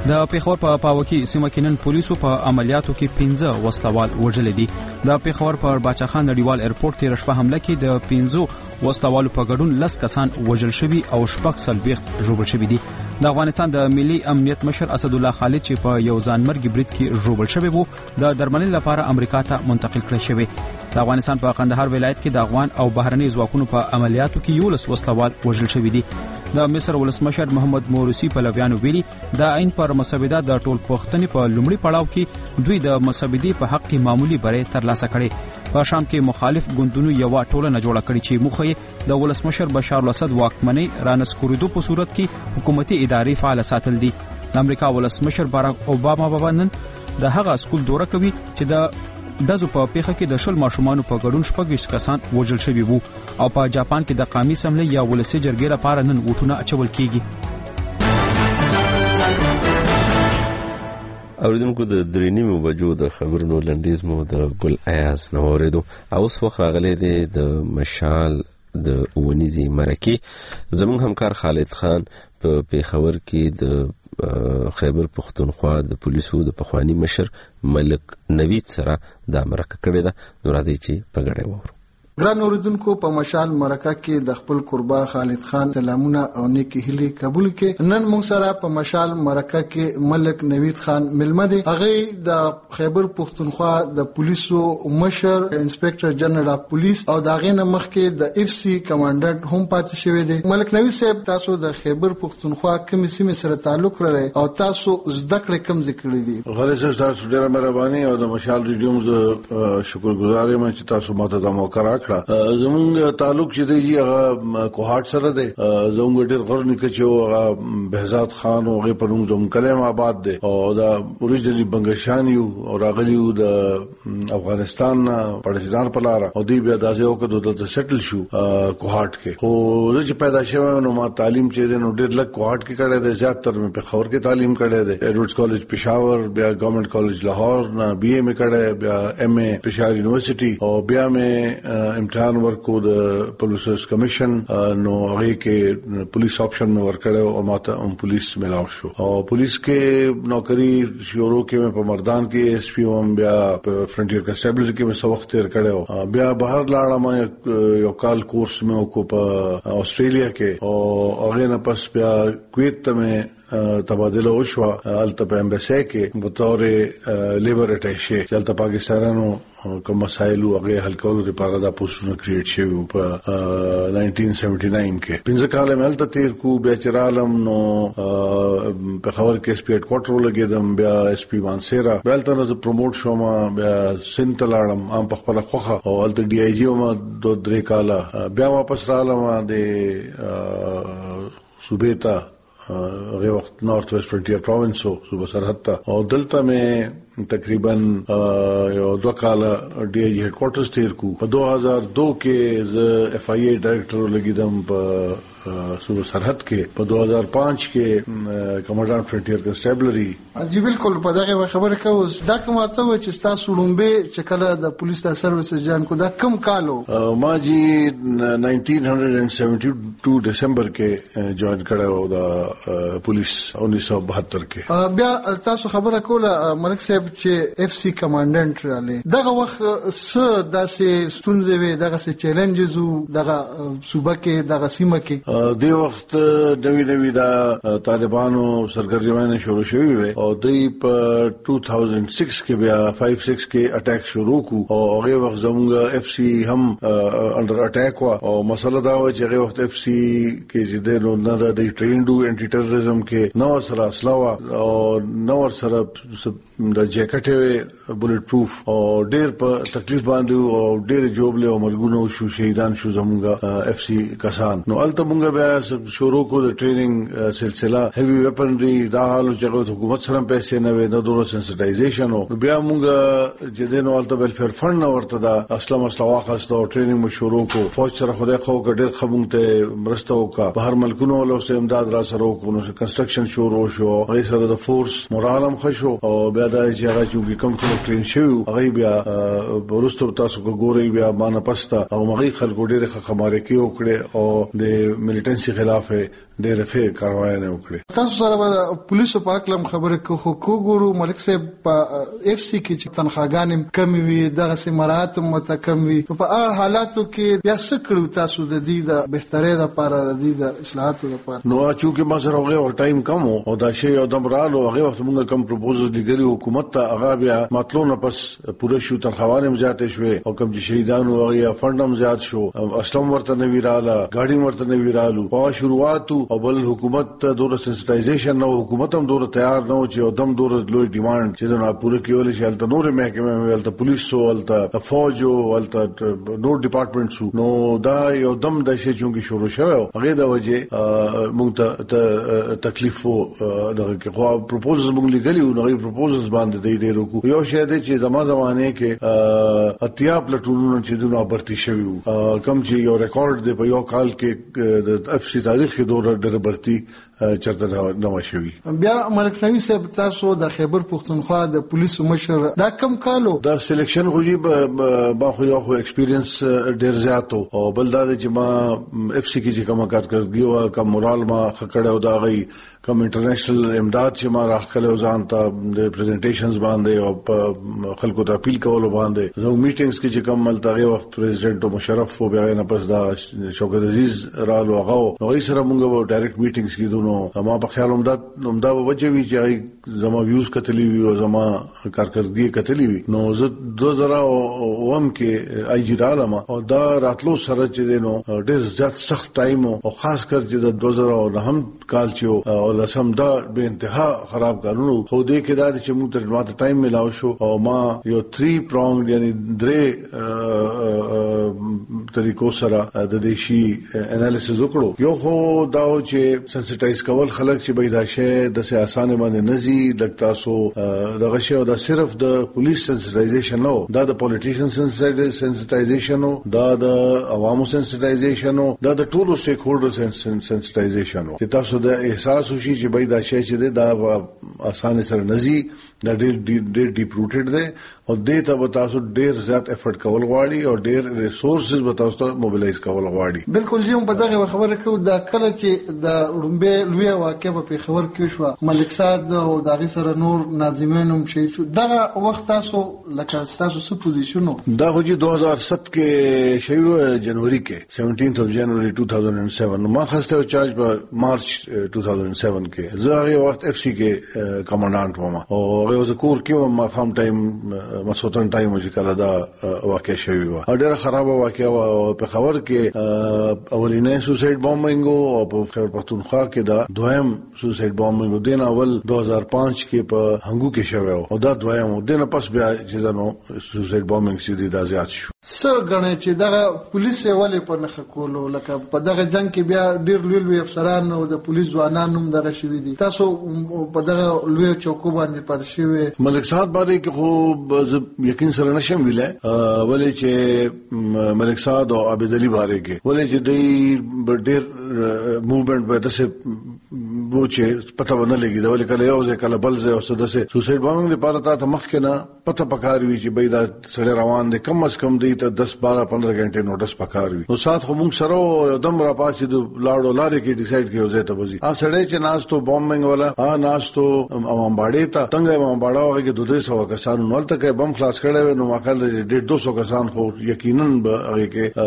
د پیښور په پاوکي سیمه کې نن پولیسو په عملیاتو کې 15 وسلوال وژل دي. د پیښور په باچاخان نړیوال ایرپورټ تیر شپه حمله کې د 15 وسلوالو په ګډون 10 کسان وژل شوي او 40 ژوبل شوي دي. د افغانستان د ملي امنیت مشر اسد الله خالد چې په یو ځانمرګي برید کې ژوبل شوی وو د درملنې لپاره امریکا ته منتقل کړی شوی. د افغانستان په قندهار ولایت کې د افغان او بهرني ځواکونو په عملیاتو کې 11 وسلوال وژل شوي دي. د مصر ولسمشر محمد مورسی په لویانو ویلي د عین پر مسودې د ټول پښتني په لومړي پړاو کې دوی د مسودې په حق کې معمولی بری ترلاسه کړي. په شام کې مخالف ګوندونو یو ټولنه جوړه کړې چې مخې د ولسمشر بشار الاسد واکمنۍ رانسکوریدو په صورت کې حکومتي ادارې فعال ساتل دي. د امریکا ولسمشر باراک اوباما نن د هغه سکول دوره کوي چې د دزو په پیښه کې د 10 ماشومان په ګډون 26 کسان وژل شوي وو او په جاپان کې د قومي سملې یا ولسي جرګې لپاره نن ووټونه اچول کیږي. اوریدونکو د درېنیمو بجو د خبرونو لنډیز مو د ګل ایاز نو اوریدو. اوس وخت راغلی دی د مشال د ونیزي مرکې. زموږ همکار خالد خان په پیښور کې د خیبر پختونخوا د پولیسو د پخوانی مشر ملک نوید سره د مرکه کړې ده. نو راځي چې په ګډه وورو. ګران اوریدونکو په مشال مرکه کې د خپل قربا خالد خان سلامونه او نیکی هیلې قبول کې. نن موږ سره په مشال مرکه کې ملک نوید خان ملمه دی. هغه د خیبر پختونخوا د پولیسو مشر انسپکټر جنرال اف پولیس او د غینه مخکې د اف سی کمانډنټ هم پاتې شوی دی. ملک نوید صاحب تاسو د خیبر پختونخوا کوم سیمه سره تعلق لرئ او تاسو زده کړې کوم ذکر دي؟ غالي صاحب تاسو ډیره مهرباني او د مشال ریډیو ز شکرګزار یم چې تاسو ماته د موقع راکړه. زمونږ تعلق چې دی هغه کوهات سره دی. زمونږ ډېر غر نکه چې هغه بهزاد خان او هغه په نوم زموږ کلم آباد دی او دا اوریجنلی بنگشان یو او راغلی یو د افغانستان پړشدار په لار او دی بیا دازه او کده د سیټل شو کوهات کې. خو زه چې پیدا شوم نو ما تعلیم چې دی نو ډېر لږ کوهات کې کړی دی. زیاتره مې په خور کې تعلیم کړی دی. ایډورډز کالج پېښور, بیا ګورنمنت کالج لاهور نه بي اے مې کړی, بیا ایم اے پېښور یونیورسيټي او بیا مې امتحان ورکو د پولیس کمیشن نو هغه کې پولیس آپشن مې ورکړو او ماته هم پولیس ملاو شو او پولیس کې نوکری شروع کې په مردان کې اس پی اوم بیا په فرنټیر کنسټیبل کې مې وخت تیر کړو. بیا بهر لاړم یو کال کورس مې وکړ په استرالیا کې او هغه نه پس بیا کویت ته مې تبادله وشو الته په امبسی کې په تور لیبر اټیشي چې پاکستانانو کوم مسایل او هغه حل کولو لپاره دا پوسټونه کریټ شوی په 1979 کې. 15 کال مې الته تیر کو. بیا چرالم نو په خبر کې اس پی هډ کوارټر لګیدم, بیا اس پی مانسیرا بیا الته نو پروموټ شوم, بیا سنتلاړم ام په خپل خوخه او الته ډي آی جی ما 2-3 کال بیا واپس رالم د صوبې ته هغه وخت نارث ویسٹ فرنټیر پروینس صوبه سرحد ته او دلته مې تقریبا یو 2 کال ډي آی جی هډ کوارټرز تیر کو. په 2002 کې ز اف آی اے ډایریکټر لګیدم په صوبه سرحد کې. په 2005 کې کمانډانټ فرنټیر کنسټیبلری. جی بالکل په دغه خبره کوم دا کوم ته و چې تاسو لومبه چې کله د پولیس د سروسز جان کو دا کم کالو؟ ما جی 1972 دسمبر کې جوائن کړو د پولیس 1972 کې. بیا تاسو خبره کوله ملک صاحب چې اف سی کمانډنټ رااله دغه وخت څه داسې ستونزې وي, دغه څه چیلنجز وو دغه صوبه کې دغه سیمه کې؟ دی وخت نوی دا طالبانو سرګرمیانه شروع شوی وي او دوی په 2006 کې بیا 5-6 کې اٹیک شروع کو او هغه وخت زموږ اف سی هم انډر اٹیک وا او مسله دا و چې هغه وخت اف سی کې چې د نو نه د ټرینډو انټي ټیرریزم کې نو سره اسلحه او نو سره د جیکټ بولټ پروف او ډېر په تکلیف باندې او ډېر جوبله او مرګونو شو شهیدان شو زموږ اف سی کسان. نو الته موږ بیا شروع کو د ټریننګ سلسله هیوی ویپنری دا حالو چې حکومت سره پیسې نه وي, نه دوره سنسټایزیشن او بیا موږ چې دینو الته ویلفیر فند نه ورته دا اصله مسله واخص او ټریننګ مو شروع کو. فوج سره خدای خو ډېر خبرونه ته مرسته وکړه. بهر ملکونو له سه امداد را سره وکړو. کنسټرکشن شروع شو, هغه سره د فورس مورالم خشو او بیا دا چې هغه چې کوم ټرین شو هغه بیا ورستو تاسو ګوري بیا مان پستا او مغي خلکو ډېر خماره کې وکړي او د ملیټنسي خلاف ډېر ښه کاروایی نه وکړي. تاسو سره به پولیسو په اړه خبره کوو ملک صاحب په اف سی کې چې تنخواګانې کمې وي دغه سمرات متکم وي په هغه حالاتو کې بیا څه کړو تاسو د دې د بهترۍ لپاره د دې د اصلاحاتو لپاره؟ نو چې ما سره هغه ټایم کم او دا شی یو دم رالو هغه وخت موږ کم پروپوزل لګري حکومت ته هغه بیا مطلوب نه پس پوره شو تنخواهونه زیاتې شوې او کوم چې شهیدانو هغه فندم زیات شو اسلام ورته نه ویراله ګاډي ورته نه ویرالو په شروعات او بل حکومت ته دوره سنسټایزیشن نو حکومت هم دوره تیار نه و چې دم دوره لوی ډیماند چې دا پوره کېول شي الته نور محکمه ولته پولیس او الته فوج او الته نور ډپارټمنټ نو دا یو دم د شي چې شروع شوه هغه د وجه موږ ته تکلیف دغه کې خو پروپوزل موږ لګلی او نوې پروپوزلز باندې دی ډیرو کو یو شی دی چې زمانه کې اتیا پلټونونو چې دونه برتی شوی کم چې یو ریکارډ دی په یو کال کې د اف سی تاریخ کې دوره ډېر برتی چرته نو شوی. بیا ملک نوی صاحب تاسو د خیبر پختونخوا د پولیسو مشر دا کم کالو دا سلیکشن خو با خو یو ایکسپیرینس ډېر زیات او بل دا چې ما اف سی کې چې کوم کارکړګي او کوم مورال ما خکړه او دا غي کوم انټرنیشنل امداد چې ما راخله ځان ته د پریزنټیشنز باندې او خلکو ته اپیل کول باندې زه میټینګز کې چې کوم ملتغه وخت پریزیدنت مشرف او بیا نه پس دا شوکت عزیز رالو هغه نو یې سره موږ ډایرکټ میټینګز کیدو نو ما په خیال همدا وجوي چې زما ویوز کتلی وی او زما کارکړګي کتلی وی نو زه 2001 کې آی جی رالم او دا راتلو سره چې نو ډېر زیات سخت ټایم او خاص کر چې د 2009 کال چې او لسم دا به انتها خراب کارونو خو دې کې دا چې موږ ته ماته ټایم ملاو شو او ما یو 3 پرونګ یعنی درې طریقو سره د دیشي انالیسز وکړو. یو خو دا چې سنسټایز کول خلک چې بيد شه د سیاسانه باندې نزي لګتا سو دغه شی او دا صرف د پولیس سنسټایزیشن نو دا د پولیټیشن سنسټایزیشن نو دا د عوامو سنسټایزیشن نو دا د ټولو سټیک هولډر سنسټایزیشن نو چې تاسو د احساس وشي چې بيد شه چې دا اسانه سره نزي دا ډېر ډیپ روټډ دی او دې ته تاسو ډېر زیات افورت کول غواړي او ډېر ریسورسز به تاسو ته موبلایز کول غواړي. بالکل جیم په دغه خبره کوو دا کله چې د رومبه لوی واقعه په خبر کې شو ملک صاد او دغه سره نور ناظمینوم شي شو دغه وخت تاسو لکه تاسو څه پوزیشن دا خو چې 2007 کې شوی جنوري کې 17th of January 2007 ما خسته چارج په مارچ 2007 کې زه هغه وخت اف سی کې کمانډانټ وم او هغه ذکر کې ما فهم ټایم مسوتن ټایم چې کله دا واقع شوی و ډېر خراب واقع و په خبر کې اولینې سوسایډ بامبینګ او په خیبر پختونخوا کې دا دویم سوسایډ بامبینګ دین اول 2005 کې په هنګو کې شوی او دا دویم دین پس بیا چې نو سوسایډ بامبینګ سیدی دا زیات شو. څه غنه چې دغه پولیس ولې په نخ کولو لکه په دغه جنگ کې بیا ډیر لوی افسران او د پولیس ځوانانو دغه شوی دي تاسو په دغه لوی چوکو باندې پاتې شوی ملک صاحب باندې کې خو یقین سره نشم ویلای ولې چې ملک صاحب او عبد علي باندې کې ولې چې د ډیر موومېنټ به تاسو وو چې پته ونه لګي دا ولې کله یو ځای کله بل ځای او سدسه سوسایډ بامبینګ لپاره تا مخ کې نه پته پکار وی چې بيد سره روان دي کم از کم دی ته 10 12 15 غنټه نوټس پکار وی نو سات خو موږ سره دم را پاسې د لاړو لارې کې ډیسایډ کیو ځای ته وځي ا سړی چې ناس ته بامبینګ والا ناس ته امام باړې ته څنګه امام باړه هغه کې 200 کسانو نو تلته بم خلاص کړي نو ماکل 200 کسان خو یقینا هغه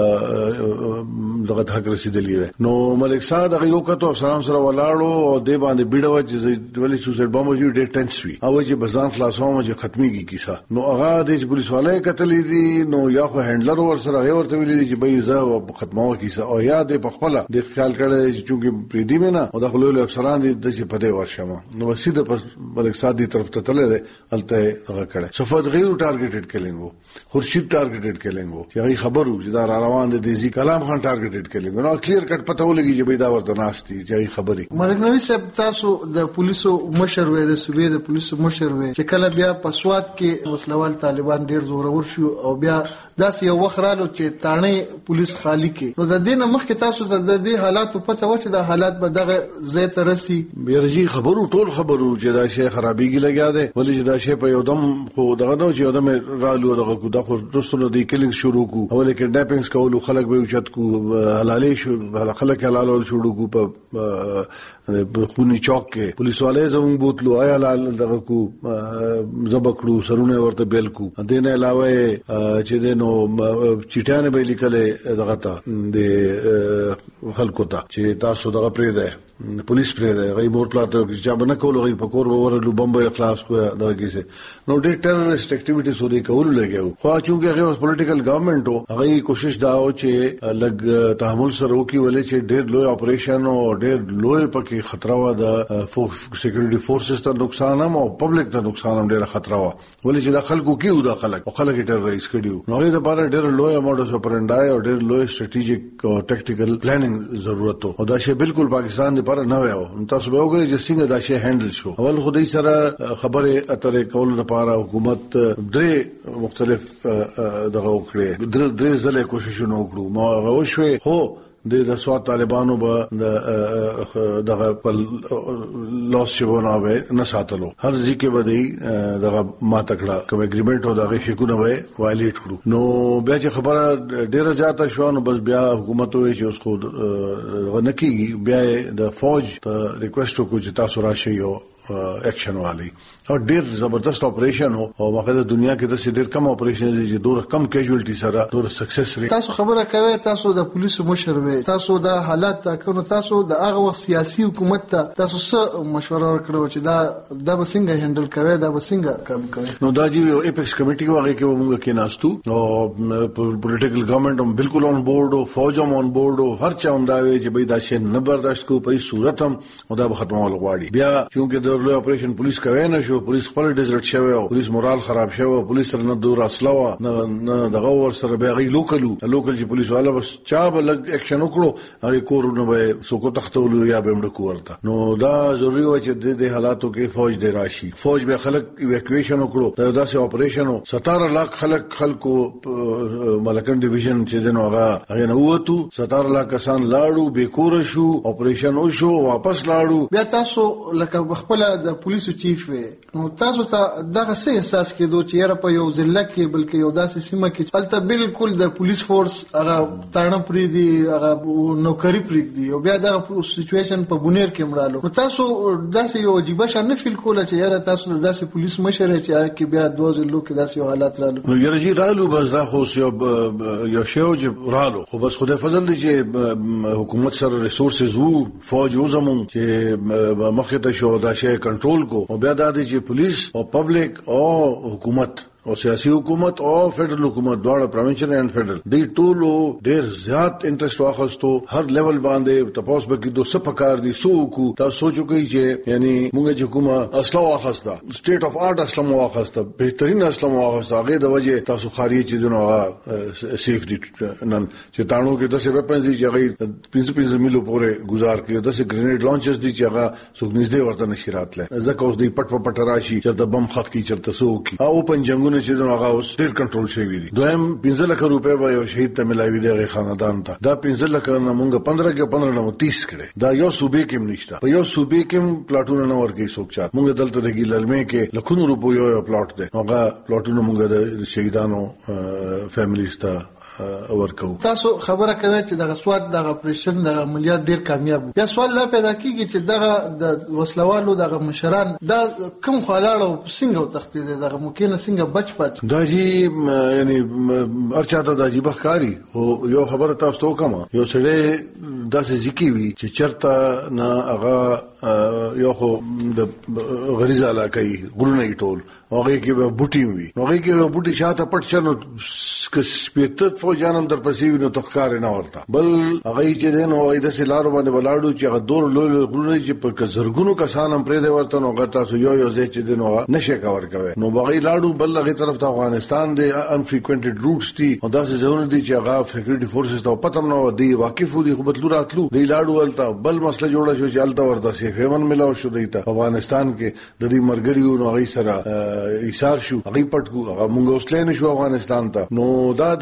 کې دغه حق رسیدلې نو ملک صاحب هغه یو کته سلام سره ولاړو او دی باندې بیډو چې ولې سوسایډ بامبو چې ډېر ټنس وی او چې بزان خلاصوم چې ختمي کی کیسه نو هغه د پولیس والے قتلې دي نو یا خو هندلر ور سره ورته ویلي چې به زه ختمو کیسه او یا د خپل د خیال کړي چې چونګې پریدي مینه او د خلولو افسران دي د چې پدې ورشمه نو وسیده پر ملک صاحب دی طرف ته تللی الته هغه کړي صفات غیر ټارګټډ کلینګ وو خورشید ټارګټډ کلینګ وو چې هغه خبرو چې دا روان دي زی کلام خان ټارګټډ کلینګ نو کلیر کټ پته ولګي چې به دا ورته ناشتي چې هغه خبري ملک نوی صاحب تاسو د پولیسو مشر وې د صوبې د پولیسو مشر وې چې کله بیا په سواد کې وسلوال طالبان ډیر زورور شو او بیا داس یو وخرالو چې تانه پولیس خالی کې نو د دې مخکې تاسو د دې حالات په پته و چې د حالات به دغه زه ترسي بیرجی خبرو ټول خبرو چې دا شی خرابېږي لګیا ده ولې دا شی په یو دم خو دغه نو چې یو دم رالو دغه کو د خو رسونو دی کلینګ شروع کو اول کې ډاپینګز کولو خلک به اوچت کو حلالې شو خلک حلال شروع کو په خونی چوک کې پولیس والے زمون بوتلو آیا حلال دغه کو زبکړو سرونه ورته بیل کو دینه علاوه چې دینو چټانه به لیکلې دغه ته د خلکو ته چې تاسو دغه پرې ده پولیس پرې ده غي مور پلاته چې باندې کول غي پکور ورلو بمبه اخلاص کو دغه کیسه نو ډېر ټیرریسټ اکټیویټیز ودی کول لګیو خو چې هغه پولیټیکل گورنمنٹ هغه کوشش دا او چې لګ تحمل سره وکي ولې چې ډېر لوی اپریشن او ډېر لوی پکې خطر و د سکیورټي فورسز ته نقصان هم او پبلک ته نقصان هم ډېر خطر و ولې چې د خلکو کیو د خلک ټیرریس کړیو نو هغه د بار ډېر لوی اماونټ اف پرندای او ډېر لوی سټریټیجیک او ټیکټیکل پلانینګ ضرورت او دا شی بالکل پاکستان پر نه ویو تاسو به وګورئ چې څنګه دا شی هندل شو اول خدای سره خبره اترې کول لپاره حکومت درې مختلف دغه وکړي درې ځله کوششونه وکړو ما غوښوي خو د سواد طالبانو به دغه په لاس شونه به نه ساتلو هر ځکه بدی دغه ما تکړه کوم اګریمنت او دغه شیکونه به وایلیټ کړو نو بیا چې خبره ډیره زیاته شو نو بس بیا حکومت وایي چې اوس خو غنکیږي بیا د فوج ته ریکوست وکړو چې تاسو راشئ یو ایکشن والی او ډیر زبردست اپریشن او واقعا دنیا کې د ډیر کم اپریشن دي چې ډیر کم کیجوالټي سره ډیر سکسس ریټ تاسو خبره کوي تاسو د پولیسو مشر وي تاسو د حالات تاکو تاسو د هغه وخت سیاسي حکومت ته تاسو څه مشوره ورکړو چې دا به څنګه هندل کوي دا به څنګه کم کوي نو دا چې ایپکس کمیټي واغې کې موږ کې ناستو او پولیټیکل ګورنمنت هم بالکل اون بورډ او فوج هم اون بورډ او هر چا هم دا وی چې به دا شی نه برداشت کوو په صورت هم او دا به ختمول غواړي بیا چې د لوی اپریشن پولیس کوي نه شو پولیس خپل ډیزرټ شوی او پولیس مورال خراب شوی پولیس سره نه دور اصله نه دغه ور سره به غي لوکل چې پولیس والا بس چا بل اکشن وکړو هغه کورونه به سوکو تختولو یا به مړ کوورته نو دا ضروری و چې د حالاتو کې فوج دی راشي فوج به خلک ایویکویشن وکړو دا سه اپریشن 17 لاکھ خلکو ملکن ډیویژن چې دنو هغه نه وته 17 لاکھ کسان لاړو بیکور شو اپریشن وشو واپس لاړو بیا تاسو لکه خپل د پولیسو چیف وي نو تاسو ته دغه څه احساس کېدو چې یاره په یو ضلع کې بلکې یو داسې سیمه کې هلته بالکل د پولیس فورس هغه تاړه پرې دي هغه نوکری پرې دي او بیا دغه سچويشن په بونیر کې مړالو نو تاسو داسې یو عجیب شان نه فیل کوله چې یاره تاسو داسې پولیس مشر چې هغه کې بیا دوه ضلعو کې داسې حالات رالو نو یاره جی رالو بس دا خو یو شیو چې رالو خو بس خدای فضل دی چې حکومت سره ریسورسز وو فوج وو زمون چې مخه ته شو دا شی کنټرول کو او بیا د دې پولیس او پبلک او حکومت او سیاسي حکومت او فدرل حکومت دواړه پروینشل اینڈ فدرل دی ټولو ډیر زیات انټرست واخستو هر لیول باندې تاسو به کېدو څه پکار دي سو کو تاسو سوچو کوي چې یعنی موږ چې کومه اصله واخسته سټیټ اف آرټ اصله واخسته بهترین اصله واخسته هغه د وجه تاسو خارجي چې دنو سیف دي نن چې تانو کې 10 ویپنز دي چې هغه 5 میلو پورې گزار کړي 10 گرینیډ لانچرز دي چې هغه سګنځ دی ورته نشي راتله ځکه اوس دی پټ پټ راشي چې د بم خخ کی چرته سو کی او پنجنګ چې دغه اوس ډیر کنټرول شوی دی دویم 15 لک روپے به یو شهید ته ملایوي دی خاندان ته دا 15 لک نه مونږ 15 نه 30 کړي دا یو صوبې کې نشته په یو صوبې کې پلاټونه نه ورګي څوک چات مونږ دلته د ګیللمه کې لکونو روپو یو پلاټ دی هغه پلاټونه مونږ د شهیدانو فیملیز ته ورکو تاسو خبره کوي چې دغه سواد دغه اپریشن دغه عملیات ډیر کامیاب بیا سوال لا پیدا کیږي چې دغه د وسلوالو دغه مشران دا کوم خلاړو څنګه تختی دغه ممکن څنګه بچ پات دا جی یعنی ارچاته د عجیب ښکاری او یو خبره تاسو ته کوم یو سړی داسې ځکی وی چې چرته نه هغه یو خو د غریزه علاقې غلونه ټول هغه کې به بوټي وي هغه کې به بوټي شاته پټ شنو سپیته فوجانم در پسې وینو تخکار نه ورته بل هغه چې دین او د سلارو باندې ولاړو چې هغه دور لوی غلونه چې په زرګونو کسان هم پرې دی ورته نو غتا سو یو ځای چې دین او نشه کور کوي نو بغي لاړو بل هغه طرف ته افغانستان دی انفریکوینټډ روټس دي او داسې ځونه دي چې هغه سکیورټي فورسز ته پته نه و دی واقف دي خو بتلو راتلو دی لاړو ولته بل مسله جوړه شو چې الته ورته سیفون ملاو شو دی ته افغانستان کې د دې مرګریو نو هغه سره ایثار شو هغه پټ کو هغه مونږ اوسلین شو افغانستان ته نو دا مسلې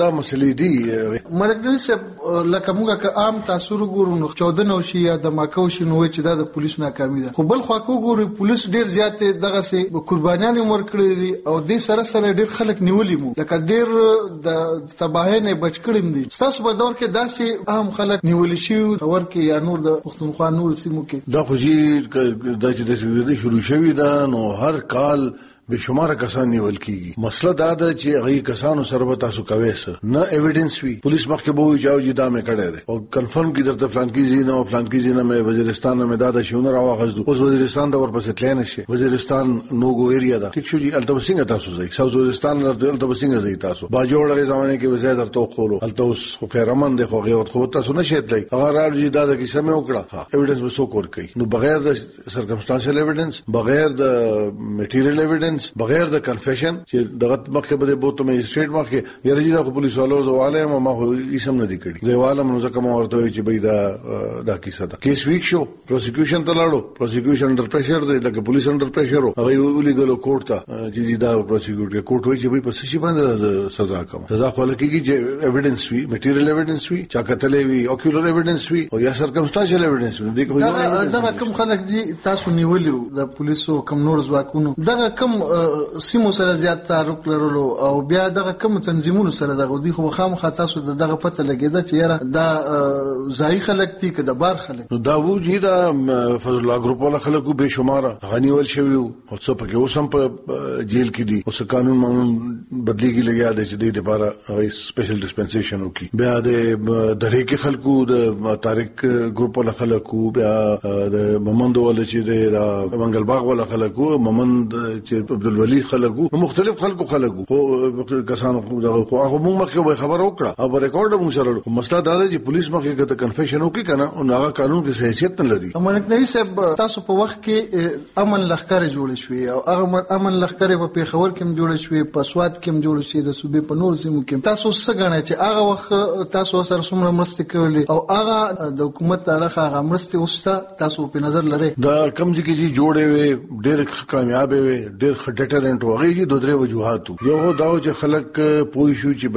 دي مرګ صاحب لکه موږ که عام تاسو وګورو 14 نو شي یا د ماکو شي نو چې دا د پولیس ناکامي ده، خو بل خو وګورو پولیس ډیر زیات دغه سي قربانيان ورکړي دي او د سره ډیر خلک نیولې مو، لکه ډیر د تباہي نه بچ کړم دي. تاسو په دور کې داسې اهم خلک نیولې شي ورکه یا نور د پښتونخوا نور سیمو کې دا خو دا چې د شروع شوی دا نو هر کال بشمار کسان نیول کیږي. مسله دا ده چې هغه کسانو سره به تاسو کوي نه ایویډنس وی، پولیس مخکې به وي چې دا مې کړی دی او کنفرم کی درته فلان کی زینه او فلان کی زینه مې وزیرستان مې دا شونه راوغځو. اوس وزیرستان د ورپسې تلین شي، وزیرستان نوګو ایریا ده، ټیک شو جی الته وسنګ تاسو ځای ساوث وزیرستان درته وسنګ ځای تاسو باجوړ زمانه کې وزیر درته خورو الته اوس خو خیرمن دی خو غیوت خو تاسو نشئ تلای هغه راځي دا د کیسه مې وکړه ایویډنس به سو کور کوي نو بغیر د سرکمسټانشل ایویډنس، بغیر د میټیریل ایویډنس، بغیر د کنفیشن چې دغه مخکې بده بوته مې سټیټ مخکې یره دا پولیس والو زواله ما خو اسم نه دی کړی زواله منو ځکه ما ورته چې بيد دا کیسه ده کیس ویک شو پروسیکیوشن ته لاړو، پروسیکیوشن انډر پریشر دی لکه پولیس انډر پریشر هغه ویلیګل کورټ ته چې دا پروسیکیوټر کورټ وایي چې به په څه شي باندې سزا کوم سزا خو لکېږي چې ایویډنس وی، میټیریل ایویډنس وی، چا کتلې وی، اوکولر ایویډنس وی او یا سرکمسټانشل ایویډنس وی. دا کوم خلک دي تاسو نیولیو د پولیسو کم نور ځواکونو دا کم سیمو سره زیات تعلق لرلو او بیا دغه کوم تنظیمونو سره دغه دي خو خامخا تاسو دغه پته لګیدا چې یاره دا ځای خلک دي که د بار خلک دا وجود فضل الله ګروپ ولا خلکو به شماره غنیول شوی او څه پکې اوسم په جیل کې دي اوس قانون بدلیږي لګیا دی چې د لپاره سپیشل ډیسپنسیشن وکي. بیا د درې کې خلکو د طارق ګروپ ولا خلکو بیا د ممند ولا چې د منګل باغ ولا خلکو ممند چې عبد الولي خلکو مختلف خلکو خو کسانو خو هغه موږ مخکې خبر وکړه او ریکارډ موږ سره مسله دا ده چې پولیس مخکې کته کنفیشن وکړي کنه او هغه قانون کې حیثیت نه لري. ملک نبی صاحب تاسو په وخت کې امن لخر جوړ شوی او هغه امن لخر په پیښور کې جوړ شوی، په سواد کې جوړ شوی، د صوبې په نور سیمو کې تاسو څه غواړئ چې هغه وخت تاسو سره څومره مرسته کولې او هغه د حکومت طرفه هغه مرسته وسته تاسو په نظر لرئ دا کم ځکه چې جوړې وي ډېر کامیاب وي ډېر خټټرنټ وغه دي دوه درې وجوهات یو دا چې خلک پوي شو چې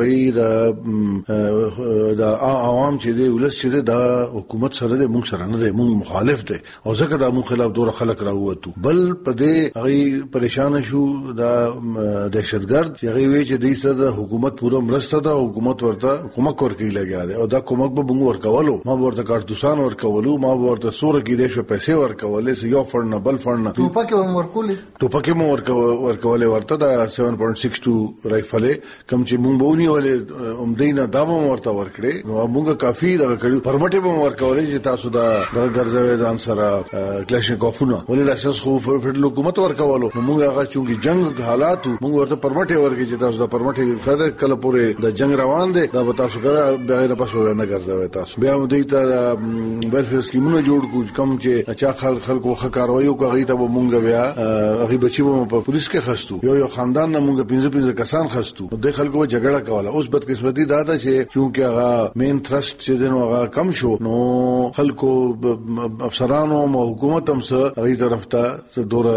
د عوام چې دی ولس چې دا حکومت سره د موږ سره نه دی موږ مخالف دی او ځکه دا موږ خلاف دوه خلک راووتو بل په دې هغه پریشان شو دا دهشتګرد چې هغه وی چې د سره حکومت پوره مرسته ده حکومت ورته کومک ورکوي لګیا دی او دا کومک به موږ ورکولو ما ورته کارتوسان ورکولو ما ورته سور کې دې شو پیسې ورکولې یو فند نه بل فند نه ټوپکې مو ورکولې ورته دا 7.62 رایفل کم چې مونږ بونی ولې عمدینا دا مو ورته ورکړي نو موږ کافي دا کړو پرمټ به ورکولې چې تاسو دا ګرځوي ځان سره کلاشینکوفونه ولې لاسس خو فدرال حکومت ورکولو نو موږ هغه چونګي جنگ حالات موږ ورته پرمټ ورکړي چې تاسو دا پرمټ سره کله پورې د جنگ روان دي دا تاسو کړه بیا نه پاسو نه ګرځوي تاسو بیا دوی ته ویلفیر سکیمونه جوړ کو کم چې چا خلکو خکاروي کوي ته موږ بیا هغه بچي په پولیس کې خستو یو خاندان نه موږ 15 کسان خستو د خلکو جګړه کوله اوس بدقسمتي دا ده چې چونکه هغه مین ترست چې دنو هغه کم شو نو خلکو افسرانو او حکومت هم سره هغه طرف ته دوره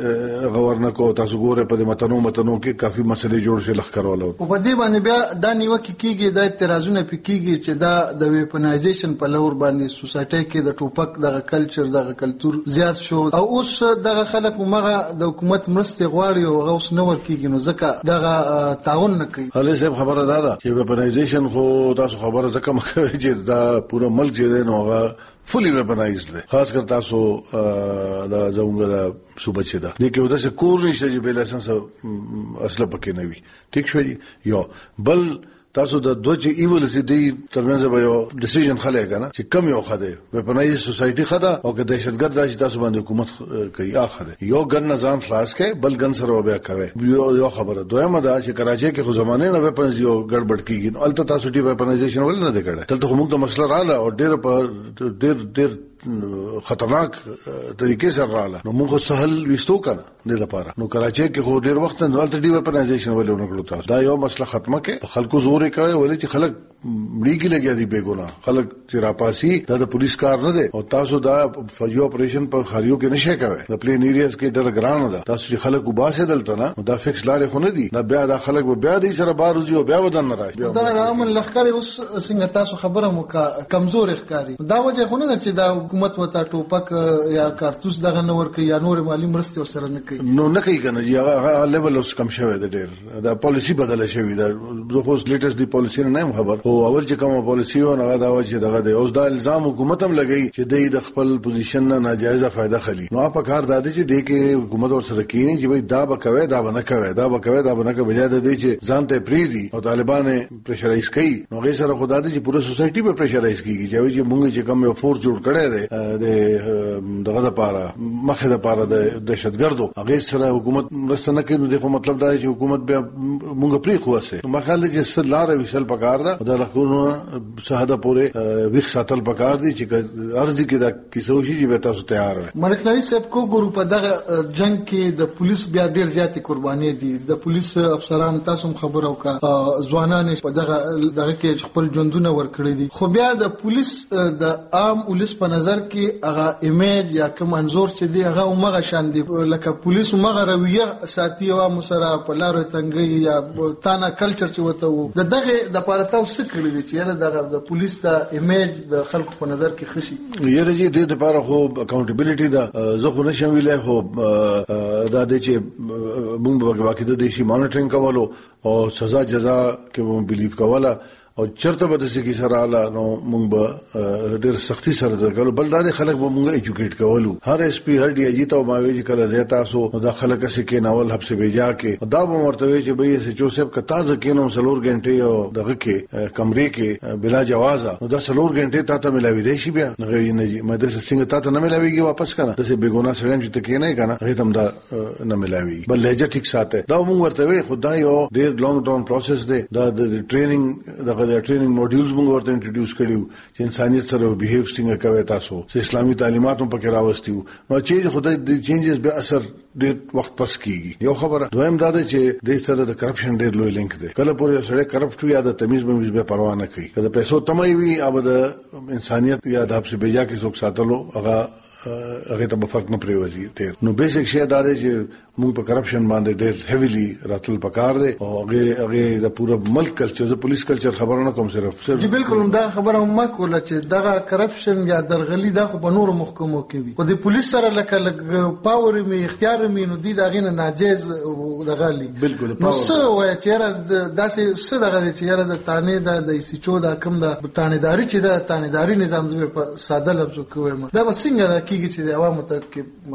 غورنکو تاسو ګوره په متنو کې کافي مسلې جوړ شي لخ کارولو او په دې باندې بیا دا نیوکه کیږي د اعتراضونه پکېږي چې دا د ویپنایزیشن په لور باندې سوسایټي کې د ټوپک د کلچر د کلچر زیات شو او اوس دغه خلک مغه د حکومت مرسته غواړي او غوس نو ورکیږي نو ځکه دغه تعاون نه کوي. علي صاحب خبره ده چې ویپنایزیشن خو تاسو خبره ځکه مخه چې دا پورا ملک چې نو هغه فلی ویپنایزد دی خاص کر تاسو دا زموږ د صوبه چې ده لیکن ودا چې کور نشته چې بل لایسنس اصله پکې نه وي ټیک شو یو بل تاسو د دوه چې ایول سي دی ترمنځ به یو ډیسیژن خلک کنه چې کم یو خده ویپنایز سوسایټي خده او که دهشتګرد راشي تاسو باندې حکومت کوي اخره یو ګن نظام خلاص کړي بل ګن سره بیا کوي یو خبره دویمه دا چې کراچي کې خو زمانه نه ویپنز یو ګډوډ کیږي الته تاسو دی ویپنایزیشن ول نه دی کړه تلته موږ د مسله رااله او ډېر خطرناک طریقې سره رااله نو موږ سهل وستو کنه د لپاره نو کراچۍ کې خو ډیر وخت نه ولته ډی ویپنایزیشن ولې ونکړو تاسو دا یو مسله ختمه کې خلکو زور کوي ولې چې خلک مړیږي لګیا دي بیګونه خلک چې راپاسي دا د پولیس کار نه دی او تاسو دا فوجي اپریشن په خاریو کې نشئ کوي د پلین ایریاز کې ډېر ګران ده تاسو چې خلک وباسه دلته نه دا فکس لارې خو نه دي دا بیا دا خلک بیا دې سره بارځي او بیا ودان نه راځي دا عامل لخر اوس څنګه تاسو خبره مو کمزور ښکاری دا وجه خو نه چې دا حکومت وتا ټوپک یا کارتوس دغه نور کوي یا نور مالی مرستې سره نه کوي نو نه کوي کنه هغه لیول اوس کم شوی دی ډېر دا پالیسی بدله شوی دا زه اوس لیټیسټ دی پالیسی نه خبر او اول چې کومه پالیسی و نه دا وجه دغه دی اوس دا الزام حکومت هم لګی چې د خپل پوزیشن نه ناجایزه فائدہ خلی نو په کار دادی چې د کې حکومت ور سره کینی چې دا به کوي دا به نه کوي دا به کوي دا به نه کوي بجای د دې چې ځان ته پریدي او طالبان پریشرایز کوي نو غي سره خدا دې چې پوره سوسایټي په پریشرایز کیږي چې موږ چې کوم یو فورس جوړ کړی دی د دغه لپاره مخه لپاره د دهشتګردو هغه سره حکومت مرسته نه کوي نو دغه مطلب دا چې حکومت به موږ پری خواسه نو مخاله چې سلاره وشل پکار ده د لکونو شهاده پورې ویښ ساتل پکار دي چې ارزي کې دا کیسو شي چې به تاسو تیار وي ملک نوی صاحب کو ګورو په دغه جنگ کې د پولیس بیا ډیر زیاتې قرباني دي د پولیس افسرانو تاسو خبرو کا ځوانان په دغه کې خپل ژوندونه ورکړي دي خو بیا د پولیس د عام ولس په نظر کې هغه ایمیج یا کوم انزور چې دی هغه عمره شان دي لکه پولیس عمره رویه ساتي او مسره په لارو څنګه یا تانا کلچر چې وته دغه د پاره تاسو کړی دي چې د پولیس د ایمیج د خلکو په نظر کې خشي یره جی د لپاره خو اکاونټیبিলিټي دا زه خو نشم ویلای خو دا د چې موږ به واقعي د شي مانیټرینګ کولو او سزا جزا کې مو بلیف کوله او چرته به د سکی سره اله نو موږ به ډېر سختي سره درکلو بل دا خلک به موږ ایجوکیټ کولو هر اس پی هر ډی جی ته ما وی چې کله زیات تاسو دا خلک سکه ناول حبس بهجا کې دا به مرتوی چې به سې جوسف کا تازه کینو سلور غنټه او دغه کې کمرې کې بلا جواز نو دا سلور غنټه تا ته ملاوي دی شي بیا نه جی مدرسې څنګه تا ته نه ملاويږي واپس کنه د سې بیګونا سړیم چې تکې نه کنه هغه تم دا نه ملاوي بل لهجه ټیک ساته دا موږ ورته خدای یو ډېر لانګ ټرم پروسس دی دا د ټریننګ د ټریننګ موډیولز موږ ورته انټروډیوس کړیو چې انسانيت سره بیهیو څنګه کوي تاسو چې اسلامي تعلیمات هم پکې راوستیو نو چې خدای د چینجز به اثر ډېر وخت پس کیږي یو خبره دویم دا ده چې د سره د کرپشن ډېر لوی لینک دی کله پورې سره کرپټ یا د تمیز به پروا نه کوي کله پیسو تمای وي او د انسانيت یا د حبس بهجا کې څوک ساتلو هغه ته فرق نه پریوځي ډېر نو بیسیک شی دا دی چې موږ په کرپشن باندې ډېر هیویلی راتل پکار دی او هغه د پوره ملک کلچر د پولیس کلچر خبره نه کوم صرف جی بالکل دا خبره ما کوله چې دغه کرپشن یا درغلي دا خو په نور محکمو کې دي خو د پولیس سره لکه پاور می اختیار می نو دي دغه نه ناجیز دغه لي بالکل نو څه وای چې داسې څه دغه چې یاره د تانه د سچو دا کم د تانیداري چې د تانیداري نظام زوی په ساده لفظو کې وایم دا وسنګ دا کیږي چې د عوامو ته کې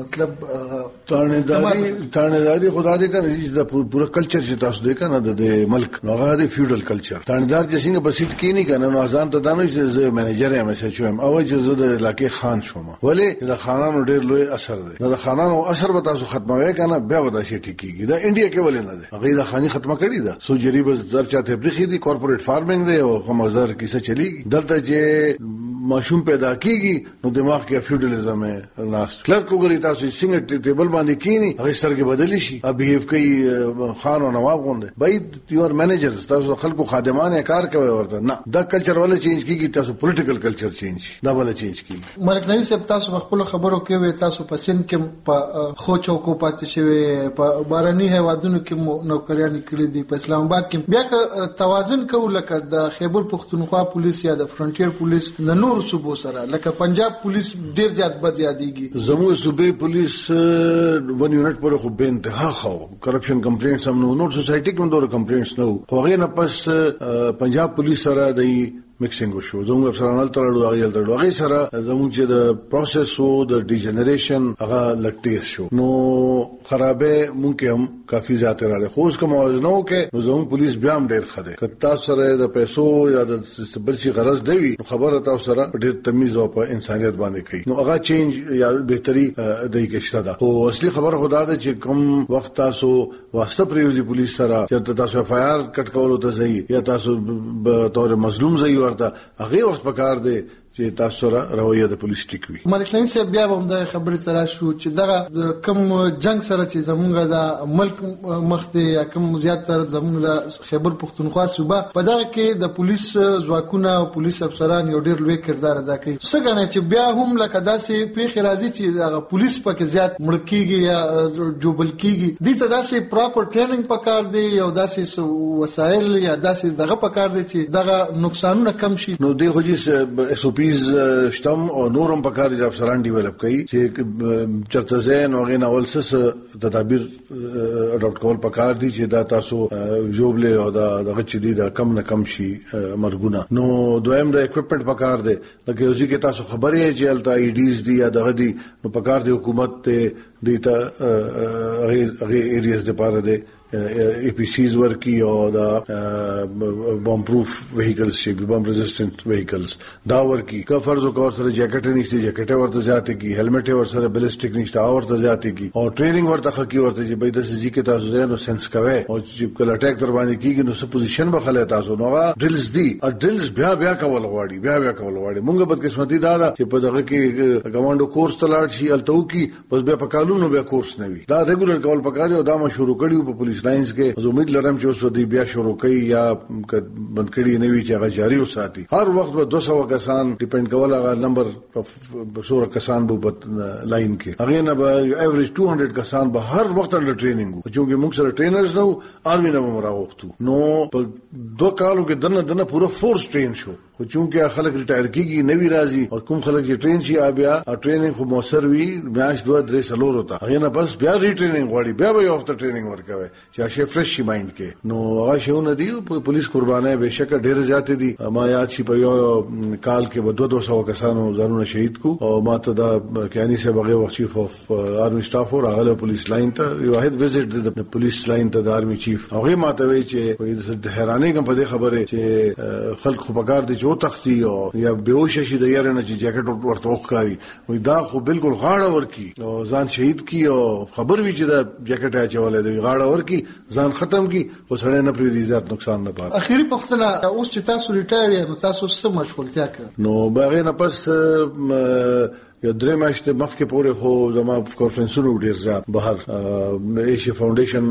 مطلب تانیداري خدا دې کنه چې د پوره کلچر چې تاسو دې کنه د ملک هغه د فیوډل کلچر تانیدار چې څنګه بسیط کې نه کنه نو ځان ته دانو چې زه منیجر یم چې یم او چې زه د علاقې خان شوم ولی د خانانو ډېر لوی اثر دی د خانانو اثر به تاسو ختموي کنه بیا ودا شي ټیکيږي دا انډیا کې ولې نه دی هغه د خاني ختمه کړی دا سو جریب زر چاته بریخي دي کارپوریټ فارمینګ دی او کومزر کیسه چلیږي دلته چې ماشوم پیدا کیږي نو دماغ کې فیوډالیزم ہے لاست کلرک وګورئ تاسو څنګه ټیبل باندې کینی هغه سره بدلی شي ابيهف کوي خان او نواب غونډه باید یور منیجرز تاسو خلکو خادمان کار کوي ورته نه دا کلچر ولا چینج کیږي تاسو پولیټیکل کلچر چینج دا ولا چینج کیږي ملک نوی صاحب تاسو خپل خبرو کې تاسو په سین کې په خو چوکو پاتې شوی په بارني هوادونو کې نوکریان کړی دي په اسلام آباد کې بیا توازن کوو لکه د خیبر پختونخوا پولیس یا د فرنټیر پولیس د نور صوبو سره لکه پنجاب پولیس ډیر زیات بد یادېږي زموږ صوبې پولیس ون یونټ پر خو به انتها خو کرپشن کمپلینټس هم نو سوسایټي کې نور کمپلینټس نو هغه نه پس پنجاب پولیس سره د مکسینګ وشو زموږ افسرانو ترړو هغه سره زموږ چې د پروسس او د ډیجنریشن هغه لګټي شو نو خرابې ممکن هم کافي زیات راځي خو اوس کوم موازنه کې نو زموږ پولیس بیا هم ډېر خده کته سره د پیسو یا د بل شي غرض دی خبره تاسو سره ډېر تمیز او په انسانيت باندې کوي نو هغه چینج یا بهتري د کېشته ده او اصلي خبره خدا ده چې کوم وخت تاسو واسطه پریوزي پولیس سره چې تاسو اف آی آر کټ کولو ته ځي یا تاسو به تور مظلوم ځي ورته هغه وخت پکار دی چې چې تاسو را رویه د پولیس ټیک وي. ملک نبی صاحب بیا هم د خبرې سره شو چې دغه کم جنگ سره چې زمونږ د ملک مخته یا کم زیات تر زمونږ د خیبر پختونخوا صوبه په دغه کې د پولیس ځواکونه او پولیس افسران یو ډیر لوی کردار ادا کوي. څنګه چې بیا هم لکه داسې پیښې راځي چې دغه پولیس پکې زیات مړ کیږي یا جوبل کیږي دې ته داسې پراپر ټریننګ پکار دی او داسې وسایل یا داسې دغه پکار دی چې دغه نقصانونه کم شي. نو دی خو چې اس او پیز شتم او نورم پکار دي افسران ډیولپ کوي چې چرته زین او غین اول سس تدابیر اډاپټ کول پکار دي چې دا تاسو جوبل او دغه چې دی دا کم نه کم شي مرګونه. نو دویم د اکوپمنٹ پکار دی لکه یوځي کې تاسو خبرې چې التا ای ډیز دی یا دغه دی نو پکار دی حکومت ته دیتا هغه ایریاز د پاره دی ای پی سیز ورکی او دا بم پروف وهیکلز شي بم ريزिस्टेंट وهیکلز دا ورکی کا فرض او کور سره جیکټ نشته جیکټ ورته ځاته کی هیلمټ ور سره بلسټیک نشته ورته ځاته کی او ټریننګ ورته خکی ورته چې بيد سې کې تاسو زه نو سنس کوي او چې کله اٹیک در باندې کیږي نو څه پوزیشن به خلای تاسو نو ډریلز دی ا ډریلز بیا کول غواړي بیا کول غواړي مونږ بد قسمتي دا چې په دغه کې کمانډو کورس تلاړ شي التو کی بس بیا په کالونو بیا کورس نه وي دا ریګولر کول پکاره او دا ما شروع کړیو په پولیس لاینز کې امید لرم چې اوس ودی بیا شروع کوي یا بند کړي نه وي چې هغه جاری وساتي. هر وخت به 200 کسان ډیپند کول هغه نمبر 100 کسان به لاین کې هغه نه به ایوریج 200 کسان به هر وخت انډر ټریننګ وو چې موږ سره ټرینرز نو آرمي نه مراوختو نو په 2 کالو کې دنه پورا فورس ټرین شو خو چونکه خلک ریټایر کیږي نوی راځي او کوم خلک چې ټرین شي بیا ټریننګ خو موثر وي میاش 2-3 سالور ہوتا هغه نه پس بیا ری ټریننګ غواړي بیا به یو وخت ټریننګ ورکوي چې شي فرش شي مایند کې نو هغه شونه دی پولیس قربانه بهشکه ډیر زیات دي ما یاد شي په یو کال کې به 200 کسانو ځانونه شهید کو او ما ته دا کیانی سے بغیر وخت چیف اف آرمی سٹاف اور هغه پولیس لاین ته واحد وزټ د پولیس لاین ته د آرمی چیف هغه ما ته وی چې حیرانې کوم په دې خبره چې خلک خو پکار دي چې تختی او یا بهوش شي د یاره نه چې جاکټ ورته وکاري وای دا خو بالکل غاړه ورکی او ځان شهید کی او خبر وی چې دا جاکټ اچولې دی غاړه ورکی ځان ختم کی او سړی نه پری دي ذات نقصان نه پاره. اخیری پختنه اوس چې تاسو ریټایر یا تاسو څه مشغولتیا کړ نو باغې نه پس یا درې میاشتې مخکې پورې خو زما کانفرنسونو ډیر زیات بهر ایشیا فاونډیشن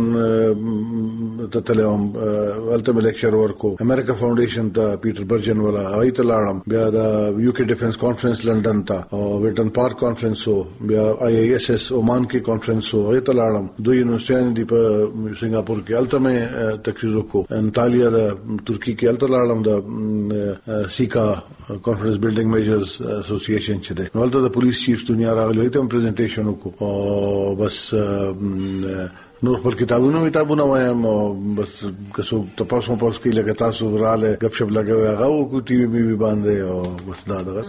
ته تلم ولته لیکچر ورکو امریکا فاونډیشن ته پیټر برجن ولا هغه ته لاړم بیا د یو کې ډیفنس کانفرنس لندن ته او ویټن پارک کانفرنس بیا آی ای ایس ایس عمان کې کانفرنس هغه ته لاړم دوی یونیورسيټي دی په سنگاپور کې الته مې تقریر وکړو انټالیا د ترکی کې الته لاړم د سیکا کانفرنس بلډینګ میجرز اسوسییشن چې ده ولته پولیس چیف دنیا راغلی ته پریزنټیشن وکړو او بس نور پر کتابونه وایم بس کسو تاسو کې لګا تاسو رااله غب شپ لګوي هغه کو ټي وي باندې او بس دا دغه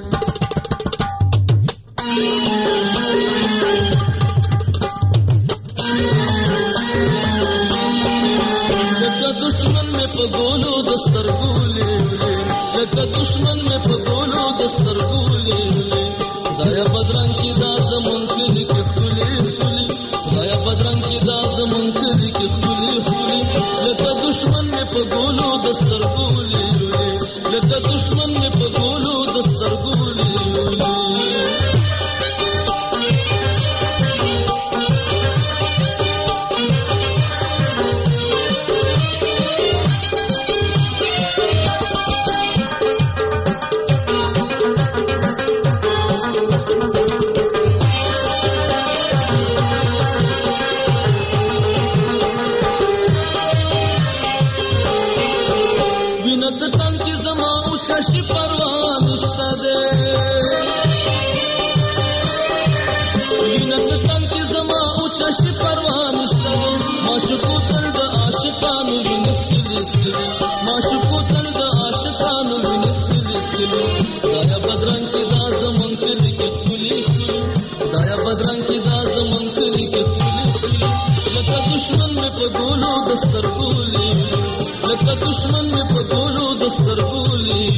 دشمن میں پگولو دستر گولے لگا دشمن میں پگولو دستر گولے خدایا بدرنگ کی داز منکلی کے خلی خلی خدایا بدرنگ کی داز منکلی کے خلی خلی لگا دشمن میں پگولو دستر گولے لگا دشمن میں پگولو دستر گولے شي پروا نشته معشوقو تل د عاشقانو وینسکلي معشوقو تل د عاشقانو وینسکلي خدایا بدرنګ کې دا زمون کلی کې خولي خدایا بدرنګ کې دا زمون کلی کې خولي لکه دشمن مې په ګولو دستر ګولي لکه دشمن مې په ګولو دستر ګولي